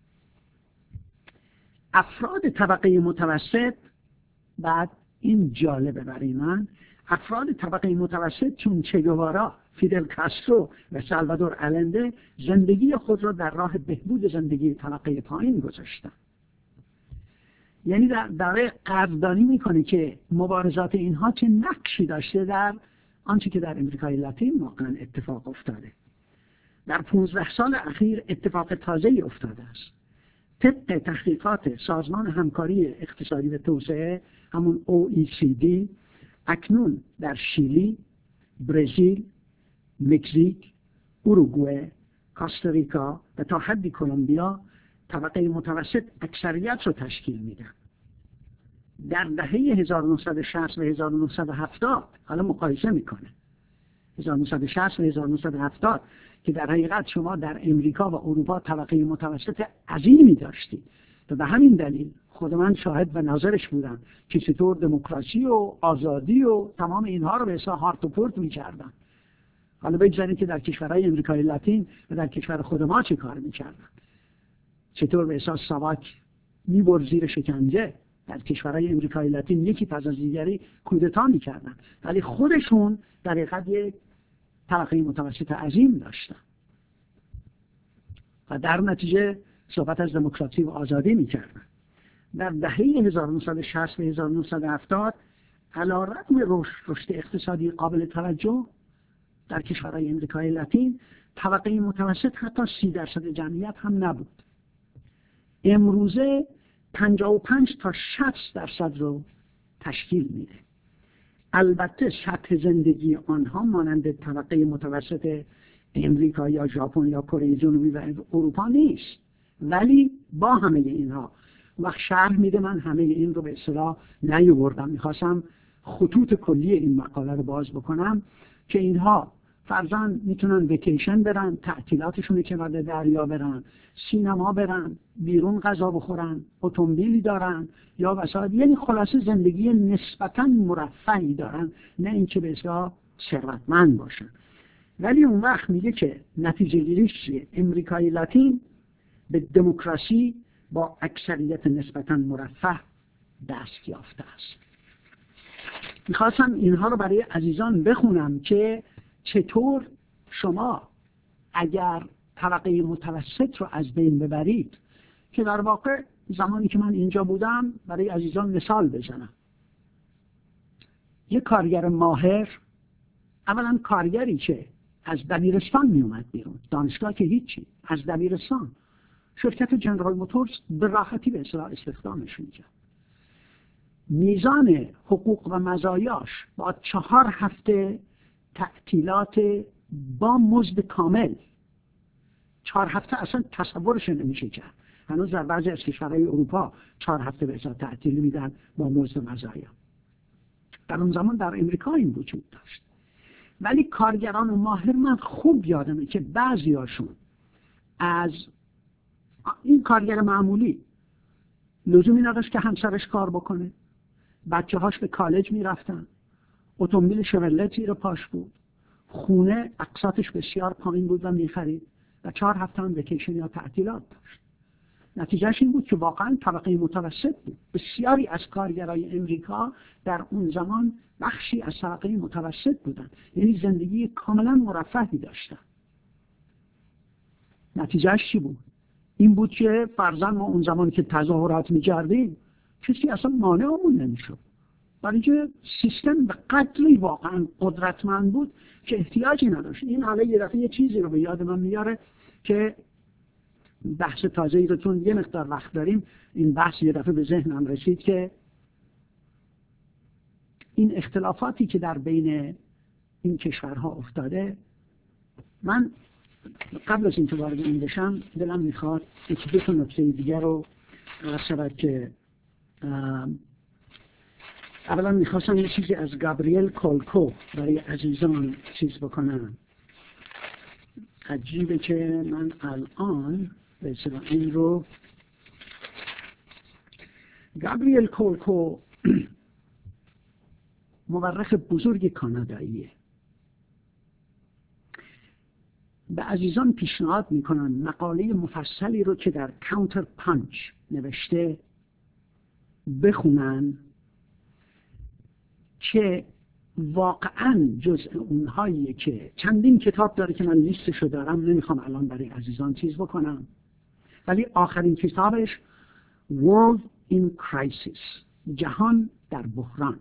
افراد طبقه متوسط، بعد این جالبه برای من، افراد طبقه متوسط چون چه گوارا، فیدل کاسترو و سالوادور آلنده زندگی خود را در راه بهبود زندگی طبقه پایین گذاشتن. یعنی در قدردانی میکنه که مبارزات اینها چه نقشی داشته در آنچه که در امریکای لاتین واقعا اتفاق افتاده. در 15 سال اخیر اتفاق تازه‌ای افتاده است. طبق تحقیقات سازمان همکاری اقتصادی و توسعه، همون OECD، اکنون در شیلی، برزیل، مکزیک، اروگوئه، کاستاریکا و تا حدی کلمبیا طبقه متوسط اکثریت رو تشکیل میدن. در دهه 1960 و 1970 حالا مقایسه میکنه 1960 و 1970 که در حقیقت شما در امریکا و اروپا طبقه متوسط عظیمی داشتید و به همین دلیل خود من شاهد و ناظرش بودم که چطور دموکراسی و آزادی و تمام اینها رو به اصلاح هارت و پورت میکردن. حالا بگذارید که در کشورهای امریکای لاتین و در کشور خود ما چه کار میکردن، چطور به اصلاح ساواک میبرد زیر شکنجه. در کشورهای امریکای لاتین یکی پس از دیگری کودتا میکردن، ولی خودشون در حقیقت یک طبقه متوسط عظیم داشتن و در نتیجه صحبت از دموکراسی و آزادی میکردن. در دهه 1960 و 1970 علیرغم رشد اقتصادی قابل توجه در کشورهای امریکای لاتین، طبقه متوسط حتی 30% جمعیت هم نبود. امروزه 55 تا 60% رو تشکیل میده. البته سطح زندگی آنها مانند طبقه متوسط امریکا یا ژاپن یا کره جنوبی و اروپا نیست، ولی با همه اینها وقت شرح میده. من همه این رو به اصطلاح نیاوردم، میخواستم خطوط کلی این مقاله رو باز بکنم که اینها فرضاً میتونن ویکیشن برن، تعطیلاتشون که بعد دریا برن، سینما برن، بیرون غذا بخورن، اتومبیلی دارن یا وسایل، یعنی خلاصه زندگی نسبتاً مرفهی دارن، نه اینکه به اصطلاح ثروتمند باشن. ولی اون وقت میگه که نتیجه گیریش چیه؟ امریکای لاتین به دموکراسی با اکثریت نسبتاً مرفه دست یافته است. میخواستم اینها رو برای عزیزان بخونم که چطور شما اگر طبقه متوسط رو از بین ببرید، که در واقع زمانی که من اینجا بودم برای عزیزان مثال بزنم، یک کارگر ماهر، اولا کارگری که از دبیرستان می اومد بیرون، دانشگاه که هیچی، از دبیرستان شرکت جنرال موتورز به راحتی به اصطلاح استخدامش میکرد. میزان حقوق و مزایاش با 4 هفته تعطیلات با مزد کامل، 4 هفته اصلا تصورش نمیشه کرد. هنوز در بعضی از کشورهای اروپا 4 هفته به اصطلاح تعطیلی میدن با مزد مزایا. در اون زمان در امریکا این وجود داشت. ولی کارگران ماهر من خوب یادمه که بعضیاشون از این کارگر معمولی لزومی نداشت که همسرش کار بکنه، بچه هاش به کالج میرفتن، اتومبیل شورلت زیر پاش بود، خونه اقساطش بسیار پایین بود و میخرید و 4 هفته هم وکیشن یا تعطیلات داشت. نتیجهش این بود که واقعا طبقه متوسط بود. بسیاری از کارگرای امریکا در اون زمان بخشی از طبقه متوسط بودن، یعنی زندگی کاملا مرفهی داشتن. نتیجهش چی بود؟ این بود که فرضاً ما اون زمان که تظاهرات می‌کردیم کسی اصلا مانعمون نمیشد، برای اینکه سیستم به قدری واقعا قدرتمند بود که احتیاجی نداشت. این حالا یه دفعه یه چیزی رو به یاد من میاره که بحث تازه‌ای رو، چون یه مقدار وقت داریم، این بحث یه دفعه به ذهنم رسید که این اختلافاتی که در بین این کشورها افتاده، من قبل از اینکه وارد این بشم دلم میخواد یکی دو تا نکته دیگر رو عرض شود که اولا میخواستم یه چیزی از گابریل کولکو برای عزیزان چیز بکنم. عجیبه که من الان به اصطلاح این رو، گابریل کولکو مورخ بزرگ کاناداییه. به عزیزان پیشنهاد میکنم مقاله مفصلی رو که در کانتر پانچ نوشته بخونن، که واقعا جزء اونهاییه که چندین کتاب داره که من لیستشو دارم، نمیخوام الان برای عزیزان چیز بکنم، ولی آخرین کتابش World in Crisis، جهان در بحران،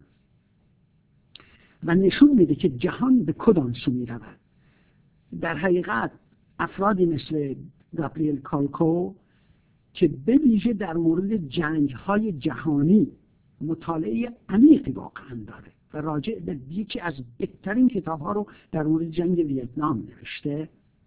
و نشون میده که جهان به کدام سو میرود. در حقیقت افرادی مثل گابریل کولکو که به ویژه در مورد جنگ‌های جهانی مطالعه عمیقی واقعا داره و راجع به یکی از بهترین کتاب‌ها رو در مورد جنگ ویتنام نوشته،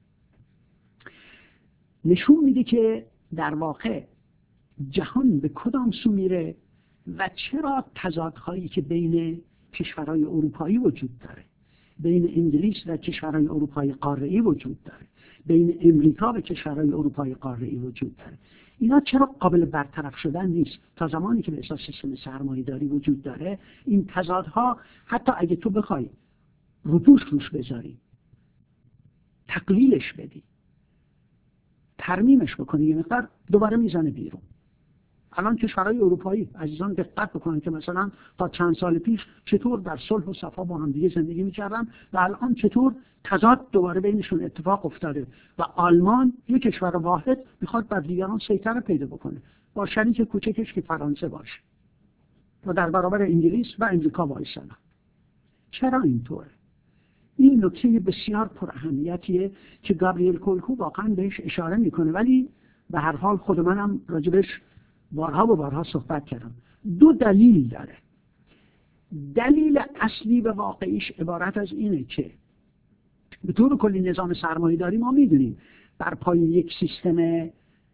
نشون میده که در واقع جهان به کدام سو میره و چرا تضادهایی که بین کشورهای اروپایی وجود داره، بین انگلیس و کشورهای اروپای قاره‌ای وجود داره، بین امریکا و کشورهای اروپای قاره‌ای وجود داره، اینا چرا قابل برطرف شدن نیست؟ تا زمانی که به اساس سیستم سرمایه‌داری وجود داره، این تضادها حتی اگه تو بخوای روش بذاری، تقلیلش بدی، ترمیمش بکنی، یه مقدار دوباره میزنه بیرون. الان کشورهای اروپایی عزیزان دقت بکنن که مثلا تا چند سال پیش چطور در صلح و صفا با هم دیگه زندگی می‌کردن و الان چطور تضاد دوباره بینشون اتفاق افتاده و آلمان یک کشور واحد میخواد بر دیگران سیطره پیدا بکنه با شریک کوچکش که فرانسه باشه و در برابر انگلیس و امریکا وایسادن. چرا اینطوره؟ این نکته بسیار پر اهمیتیه که گابریل کولکو واقعا بهش اشاره میکنه، ولی به هر حال خود منم راجبش بارها و بارها صحبت کردم. 2 دلیل داره. دلیل اصلی و واقعیش عبارت از اینه که به طور کلی نظام سرمایه‌داری ما میدونیم بر پای یک سیستم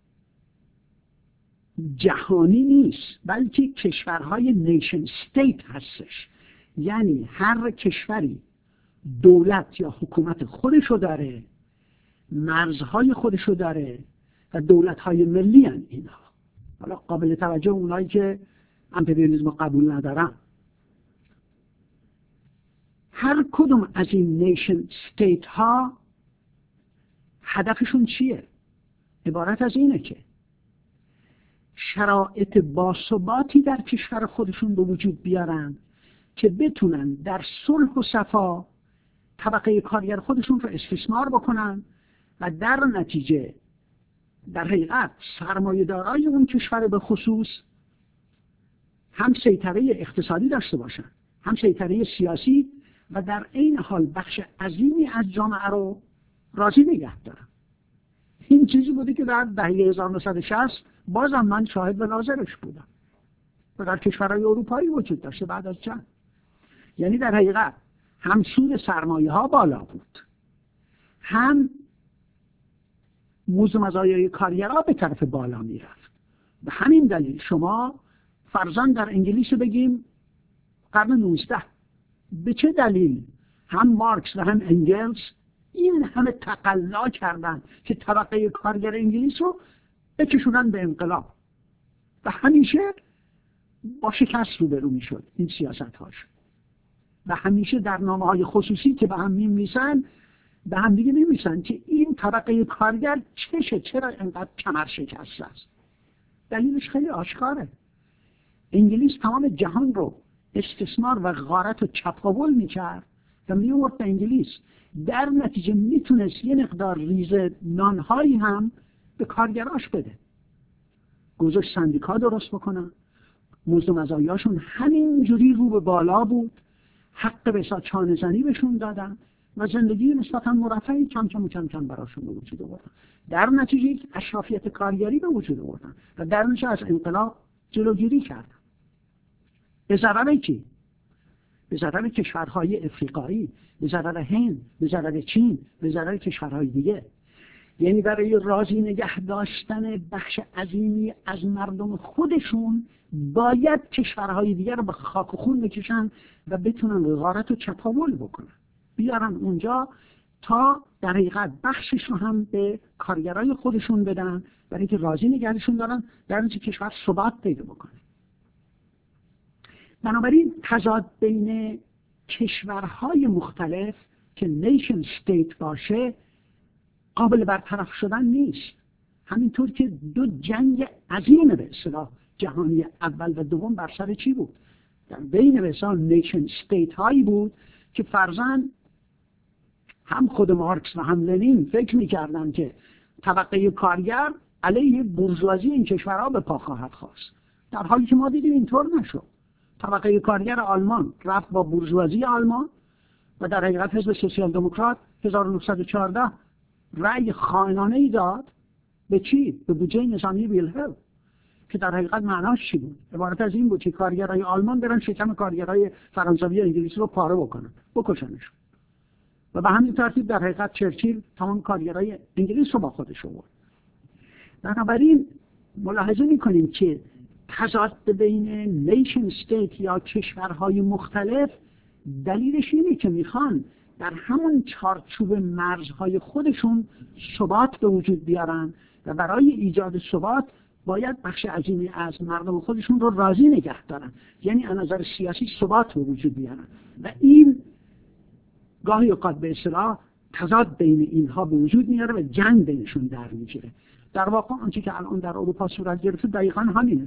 جهانی نیست، بلکه کشورهای نیشن ستیت هستش. یعنی هر کشوری دولت یا حکومت خودشو داره، مرزهای خودشو داره و دولت‌های ملی هن اینها. حالا قابل توجه اونایی که امپریالیسم قبول ندارن، هر کدوم از این نیشن ستیت ها هدفشون چیه؟ عبارت از اینه که شرایط باثباتی در کشور خودشون به وجود بیارن که بتونن در صلح و صفا طبقه کارگر خودشون رو استثمار بکنن و در نتیجه در حقیقت سرمایه‌دارای اون کشور به خصوص هم سیطره اقتصادی داشته باشن، هم سیطره سیاسی، و در این حال بخش عظیمی از جامعه رو راضی نگه دارن. این چیزی بوده که در دهه 1960 بازم من شاهد و ناظرش بودم و در کشورهای اروپایی وجود داشته بعد از جنگ. یعنی در حقیقت هم سود سرمایه ها بالا بود، هم موز مزایای کارگرها به طرف بالا میرفت. به همین دلیل شما فرضاً در انگلیس بگیم قرن 19، به چه دلیل هم مارکس و هم انگلز این همه تقلا کردن که طبقه کارگر انگلیس رو بکشونن به انقلاب و همیشه با شکست روبرو میشد این سیاست هاش، و همیشه در نامه های خصوصی که به هم می‌نویسن به هم دیگه می‌نویسن که این طبقه کارگر چرا اینقدر کمر شکسته است. دلیلش خیلی آشکاره. انگلیس تمام جهان رو استثمار و غارت و چپاول میکرد و میورد به انگلیس، در نتیجه میتونست یه مقدار ریز نانهایی هم به کارگراش بده، گذاشت سندیکا درست بکنن، مزد و مزایاشون همینجوری رو به بالا بود، حق به چانه زنی بهشون دادن و زندگی نسبتا مرفهی کم کم براشون به وجود آوردن. در نتیجه اشرافیت کارگری به وجود آوردن و در نتیجه از انقلاب جلوگیری کردن. به ضرر کی؟ به ضرر کشورهای افریقایی، به ضرر هند، به ضرر چین، به ضرر کشورهای دیگه. یعنی برای راضی نگه داشتن بخش عظیمی از مردم خودشون باید کشورهای دیگر رو به خاک و خون بکشن و بتونن غارت و چپاول بکنن، بیارن اونجا تا در حقیقت بخشش رو هم به کارگرای خودشون بدن برای اینکه راضی نگهشون دارن، در نتیجه کشور ثبات پیدا بکنه. بنابراین تضاد بین کشورهای مختلف که نیشن استیت باشه قابل برطرف شدن نیست. همینطور که دو جنگ عظیم به اصطلاح جهانی اول و دوم بر سر چی بود؟ در بین به اصطلاح نیشن استیت هایی بود که فرضاً هم خود مارکس و هم لنین فکر می‌کردن که طبقه کارگر علیه بورژوازی این کشورها به پا خواهد خواست، در حالی که ما دیدیم اینطور نشد. طبقه کارگر آلمان رفت با بورژوازی آلمان و در حقیقت حزب سوسیال دموکرات 1914 رأی خائنانه‌ای داد به چی؟ به بودجه نظامی ویلهلم، که در حقیقت معناش چی بود؟ عبارت از این بود که کارگرای آلمان برن شکم کارگرای فرانسوی و انگلیسی رو پاره بکنن، بکشنشون. و به همین ترتیب در حقیقت چرچیل تمام کارگرای انگلیس رو با خودش آورد. بنابراین ملاحظه می‌کنیم که تضاد بین نیشن استیت یا کشورهای مختلف دلیلش اینه که میخوان در همون چارچوب مرزهای خودشون ثبات به وجود بیارن و برای ایجاد ثبات باید بخش عظیمی از مردم خودشون رو راضی نگه دارن، یعنی از نظر سیاسی ثبات به وجود بیارن و این گاهی اوقات به اصطلاح تضاد بین اینها به وجود میاره و جنگ بینشون در میگیره. در واقع آنچه که الان در اروپا صورت گرفته دقیقاً همینه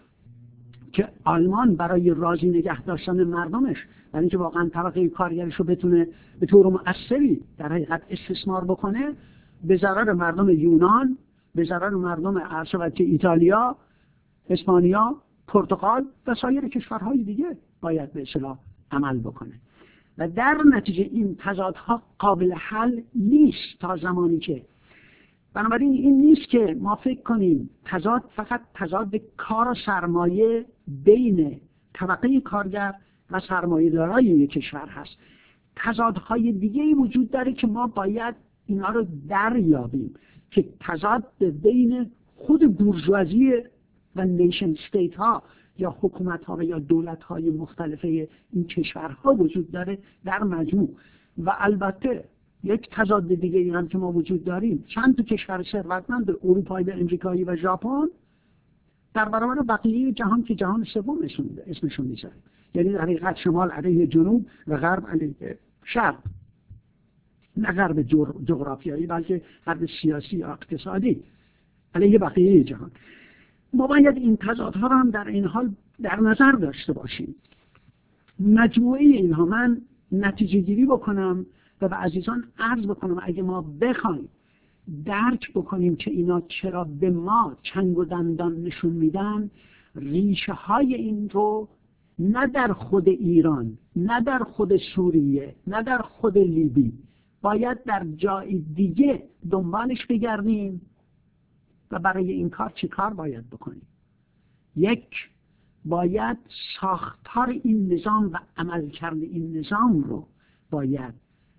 که آلمان برای راضی نگه داشتن مردمش، برای اینکه واقعا طبقه کارگرش رو بتونه به طور مؤثری در حقیقت استثمار بکنه، به ضرر مردم یونان، به ضرر مردم عرشبت ایتالیا، اسپانیا، پرتغال و سایر کشورهای دیگه باید به اصطلاح عمل بکنه و در نتیجه این تضادها قابل حل نیست تا زمانی که، بنابراین این نیست که ما فکر کنیم تضاد فقط تضاد کار و سرمایه بین طبقه کارگر و سرمایه‌دارای یک کشور هست. تضادهای دیگه‌ای وجود داره که ما باید اینا رو دریابیم، که تضاد بین خود بورژوازی و نیشن استیت ها یا حکومت ها و یا دولت های مختلف این کشورها وجود داره در مجموع. و البته یک تضاد دیگه ای هم که ما وجود داریم، چند تا کشور ثروتمند اروپایی و امریکایی و ژاپن در برابر بقیه جهان که جهان سوم اسمشون میذاریم، یعنی در حقیقت شمال علیه جنوب و غرب علیه شرق، نه غرب جغرافیایی بلکه غرب سیاسی یا اقتصادی. علیه بقیه جهان. ما باید این تضادها رو هم در این حال در نظر داشته باشیم. مجموعه اینها، من نتیجه گیری بکنم و به عزیزان عرض بکنم اگه ما بخوایم درک بکنیم که اینا چرا به ما چنگ و دندان نشون میدن، ریشه های این رو نه در خود ایران، نه در خود سوریه، نه در خود لیبی، باید در جای دیگه دنبالش بگردیم. و برای این کار چی کار باید بکنیم؟ یک، باید ساختار این نظام و عملکرد این نظام رو باید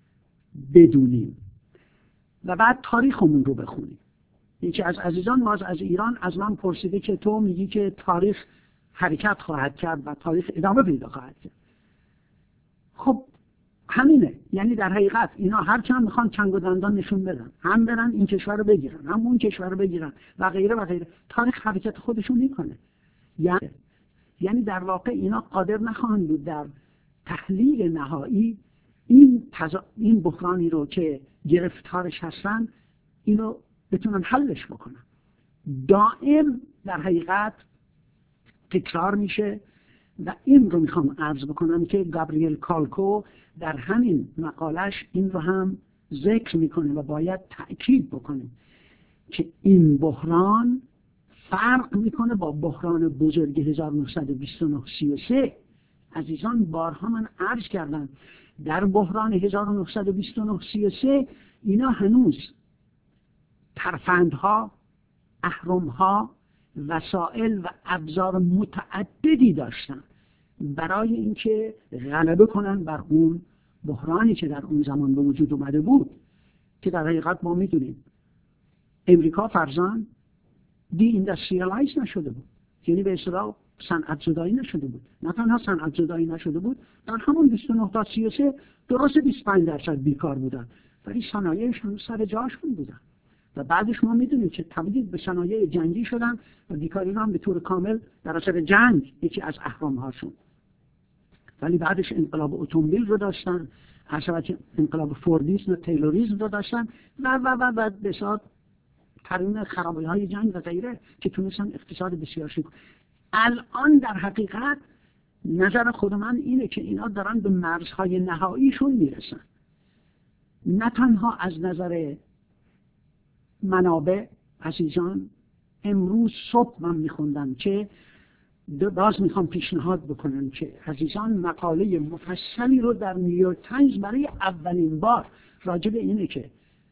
بدونیم و بعد تاریخمون رو بخونیم. یکی از عزیزان باز از ایران از من پرسیده که تو میگی که تاریخ حرکت خواهد کرد و تاریخ ادامه پیدا خواهد کرد. خب همینه، یعنی در حقیقت اینا هرچند میخوان چنگ و دندان نشون بدن، هم برن این کشور رو بگیرن، هم اون کشور رو بگیرن و غیره و غیره، تاریخ حرکت خودشون میکنه. یعنی در واقع اینا قادر نخواهند بود در تحلیل نهایی این بحرانی رو که گرفتارش هستن اینو بتونن حلش بکنن. دائم در حقیقت تکرار میشه و این رو میخوام عرض بکنم که گابریل کالکو در همین مقالش این رو هم ذکر میکنه و باید تأکید بکنیم که این بحران فرق میکنه با بحران بزرگ 1929-33. عزیزان بارها من عرض کردم در بحران 1929-33 اینا هنوز ترفندها، اهرمها، وسائل و ابزار متعددی داشتن برای اینکه غلبه کنن بر اون بحرانی که در اون زمان به وجود اومده بود، که در حقیقت ما میدونیم امریکا فرزان دی اینداستریالایز نشده بود، یعنی به اصطلاح صنعت زدایی نشده بود. نه تنها صنعت زدایی نشده بود، در همون 29 تا 33 درست 25% بیکار بودن، ولی صنایعش هم سر جاشون بودن. و بعدش ما میدونیم که تبدیل به صنایع جنگی شدن و بیکاری رو هم به طور کامل در اثر جنگ یکی از اهرم‌هاشون. ولی بعدش انقلاب اتومبیل رو داشتن، حسابت انقلاب فوردیسم و تیلوریسم رو داشتن و بسیار ترین خرابی‌های جنگ و غیره که تونستن اقتصاد بسیار شکل. الان در حقیقت نظر خود من اینه که اینا دارن به مرزهای نهاییشون میرسن، نه تنها از نظر منابع. عزیزان امروز صبح من میخوندم که باز میخوام پیشنهاد بکنم که عزیزان مقاله مفصلی رو در نیویورک تایمز برای اولین بار راجع به اینه که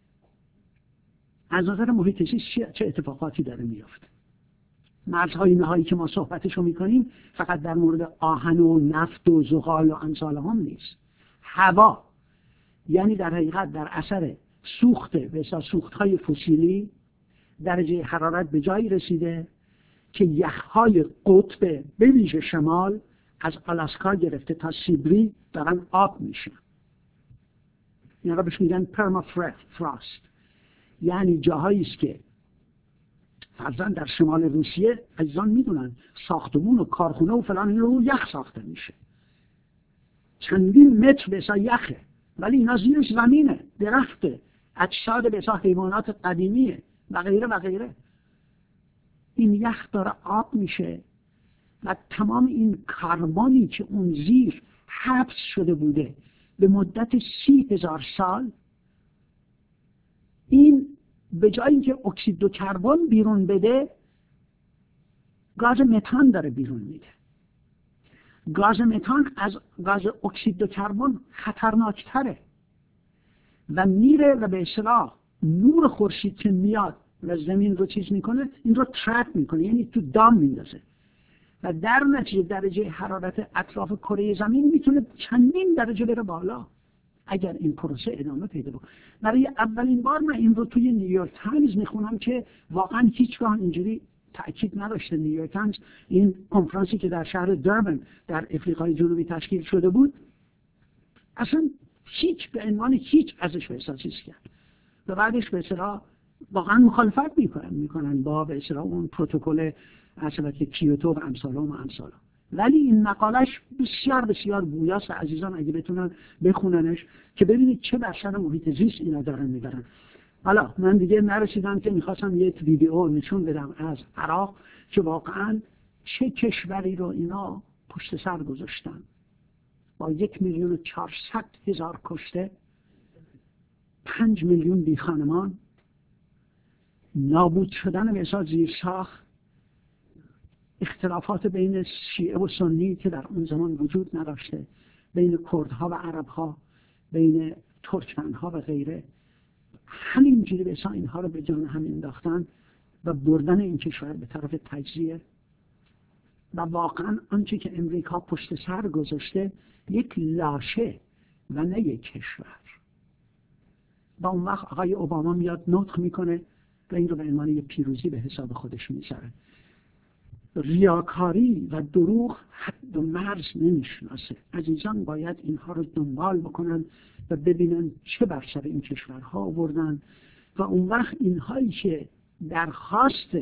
از نظر محیط زیست چه اتفاقاتی داره میفته. مرزهای نهایی که ما صحبتشو میکنیم فقط در مورد آهن و نفت و زغال و امثال هم نیست. هوا، یعنی در حقیقت در اثر سوختهای فسیلی درجه حرارت به جایی رسیده که یخهای قطب به ویژه شمال از آلاسکا گرفته تا سیبری دارن آب میشن. اینا رو بهش میگن پرمافراست، یعنی جاهایی است که فرضاً در شمال روسیه عزیزان میدونن ساختمون و کارخونه و فلان این رو یخ ساخته میشه، چندین متر بسا یخه، ولی اینا زیرش زمینه، درخته، اجساد بسا حیوانات قدیمیه و غیره و غیره. این یخ داره آب میشه و تمام این کربنی که اون زیر حبس شده بوده به مدت 30,000 سال، این به جای اینکه اکسید دو کربن بیرون بده گاز متان داره بیرون میده. گاز متان از گاز اکسید دو کربن خطرناکتره و میره و به اصطلاح نور خورشید که میاد و زمین رو چیز میکنه این رو ترپ میکنه، یعنی تو دام میندازه و در نتیجه درجه حرارت اطراف کره زمین میتونه چندین درجه بره بالا اگر این پروسه ادامه پیدا کنه. برای اولین بار من این رو توی نیویورک تایمز میخونم که واقعا هیچگاه اینجوری تأکید نداشته. نیویورک تایمز این کنفرانسی که در شهر دربن در افریقای جنوبی تشکیل شده بود اصلا هیچ به عنوان هیچ ازش به اصلا چیز کرد و بعدش به اصطلاح واقعا مخالفت میکنن با به اصطلاح اون پروتکل اصالت کیوتو و امثال. ولی این مقالش بسیار بسیار گویاست عزیزان، اگه بتونن بخوننش که ببینید چه بر سر محیط زیست اینا دارن میبرن. حالا من دیگه نرسیدم که میخواستم یک ویدیو نشون بدم از عراق که واقعا چه کشوری رو اینا پشت سر گذاشتن با 1,400,000 کشته، 5 میلیون بی خانمان، نابود شدن به حساب زیرساخت، اختلافات بین شیعه و سنی که در اون زمان وجود نداشته، بین کردها و عربها، بین ترکمنها و غیره، همینجوری به حساب اینها رو به جان هم انداختن و بردن این کشور به طرف تجزیه. و واقعا آنچه که امریکا پشت سر گذاشته یک لاشه و نه یک کشور. و اون وقت آقای اوباما میاد نطق میکنه و این رو به عنوان یک پیروزی به حساب خودش میذاره. ریاکاری و دروغ حد و مرز نمیشناسه. عزیزان باید اینها رو دنبال بکنن و ببینن چه بر سر این کشورها آوردن و اون وقت اینهایی که درخواست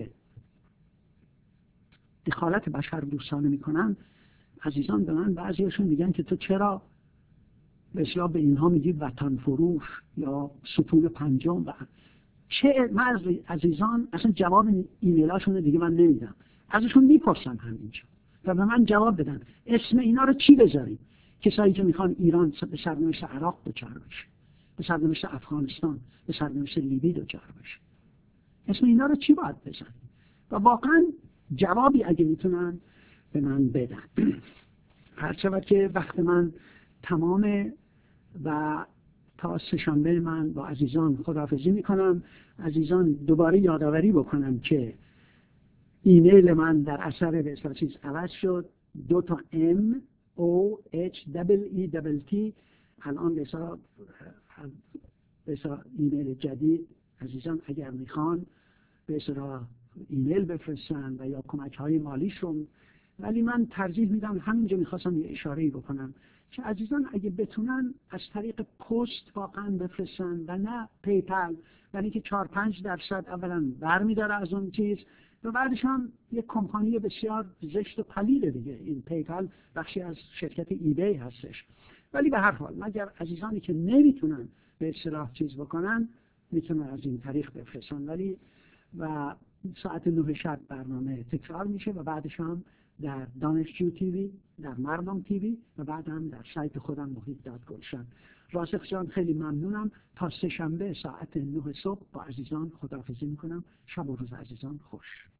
دخالت بشر دوستانه میکنن، عزیزان به من بعضیشون میگن که تو چرا مثلا به اینها میگی وطن فروش یا ستون پنجم. و چه من عزیزان اصلا جواب ایمیلاشون دیگه من نمیدم، ازشون میپرسم همینجا و به من جواب بدن اسم اینا رو چی بذاریم. کسایی که میخوان ایران به سرنوشت عراق دچار بشه، به سرنوشت افغانستان، به سرنوشت لیبی دچار بشه، اسم اینا رو چی باید بزنیم؟ و واقعا جوابی اگه میتونن به من بدن. هرچند که وقت من تمامه و تا سه‌شنبه من با عزیزان خداحافظی میکنم. عزیزان دوباره یادآوری بکنم که ایمیل من در اثر به اصطلاح چیز عوض شد، 2 تا M O H E T. الان به اصطلاح ایمیل جدید. عزیزان اگر میخوان به اصطلاح ایمیل بفرستن و یا کمک های مالیشون، ولی من ترجیح میدم همینجا میخواستم یه اشاره‌ای بکنم که عزیزان اگه بتونن از طریق پست واقعا بفرستن و نه پیپل، ولی که 4-5% اولا برمیداره از اون چیز و بعدش هم یک کمپانی بسیار زشت و پلیده دیگه. این پیپل بخشی از شرکت ایبی هستش. ولی به هر حال مگر عزیزانی که نمیتونن به اصطلاح چیز بکنن میتونن از این طریق بفرستن. ولی و ساعت 9 شب برنامه تکرار میشه و بعدش هم در دانشجو تیوی، در مردم تیوی و بعد هم در سایت خودم محیط.گلشن. راسخ جان خیلی ممنونم. تا سه‌شنبه ساعت 9 صبح با عزیزان خداحافظی میکنم. شب و روز عزیزان خوش.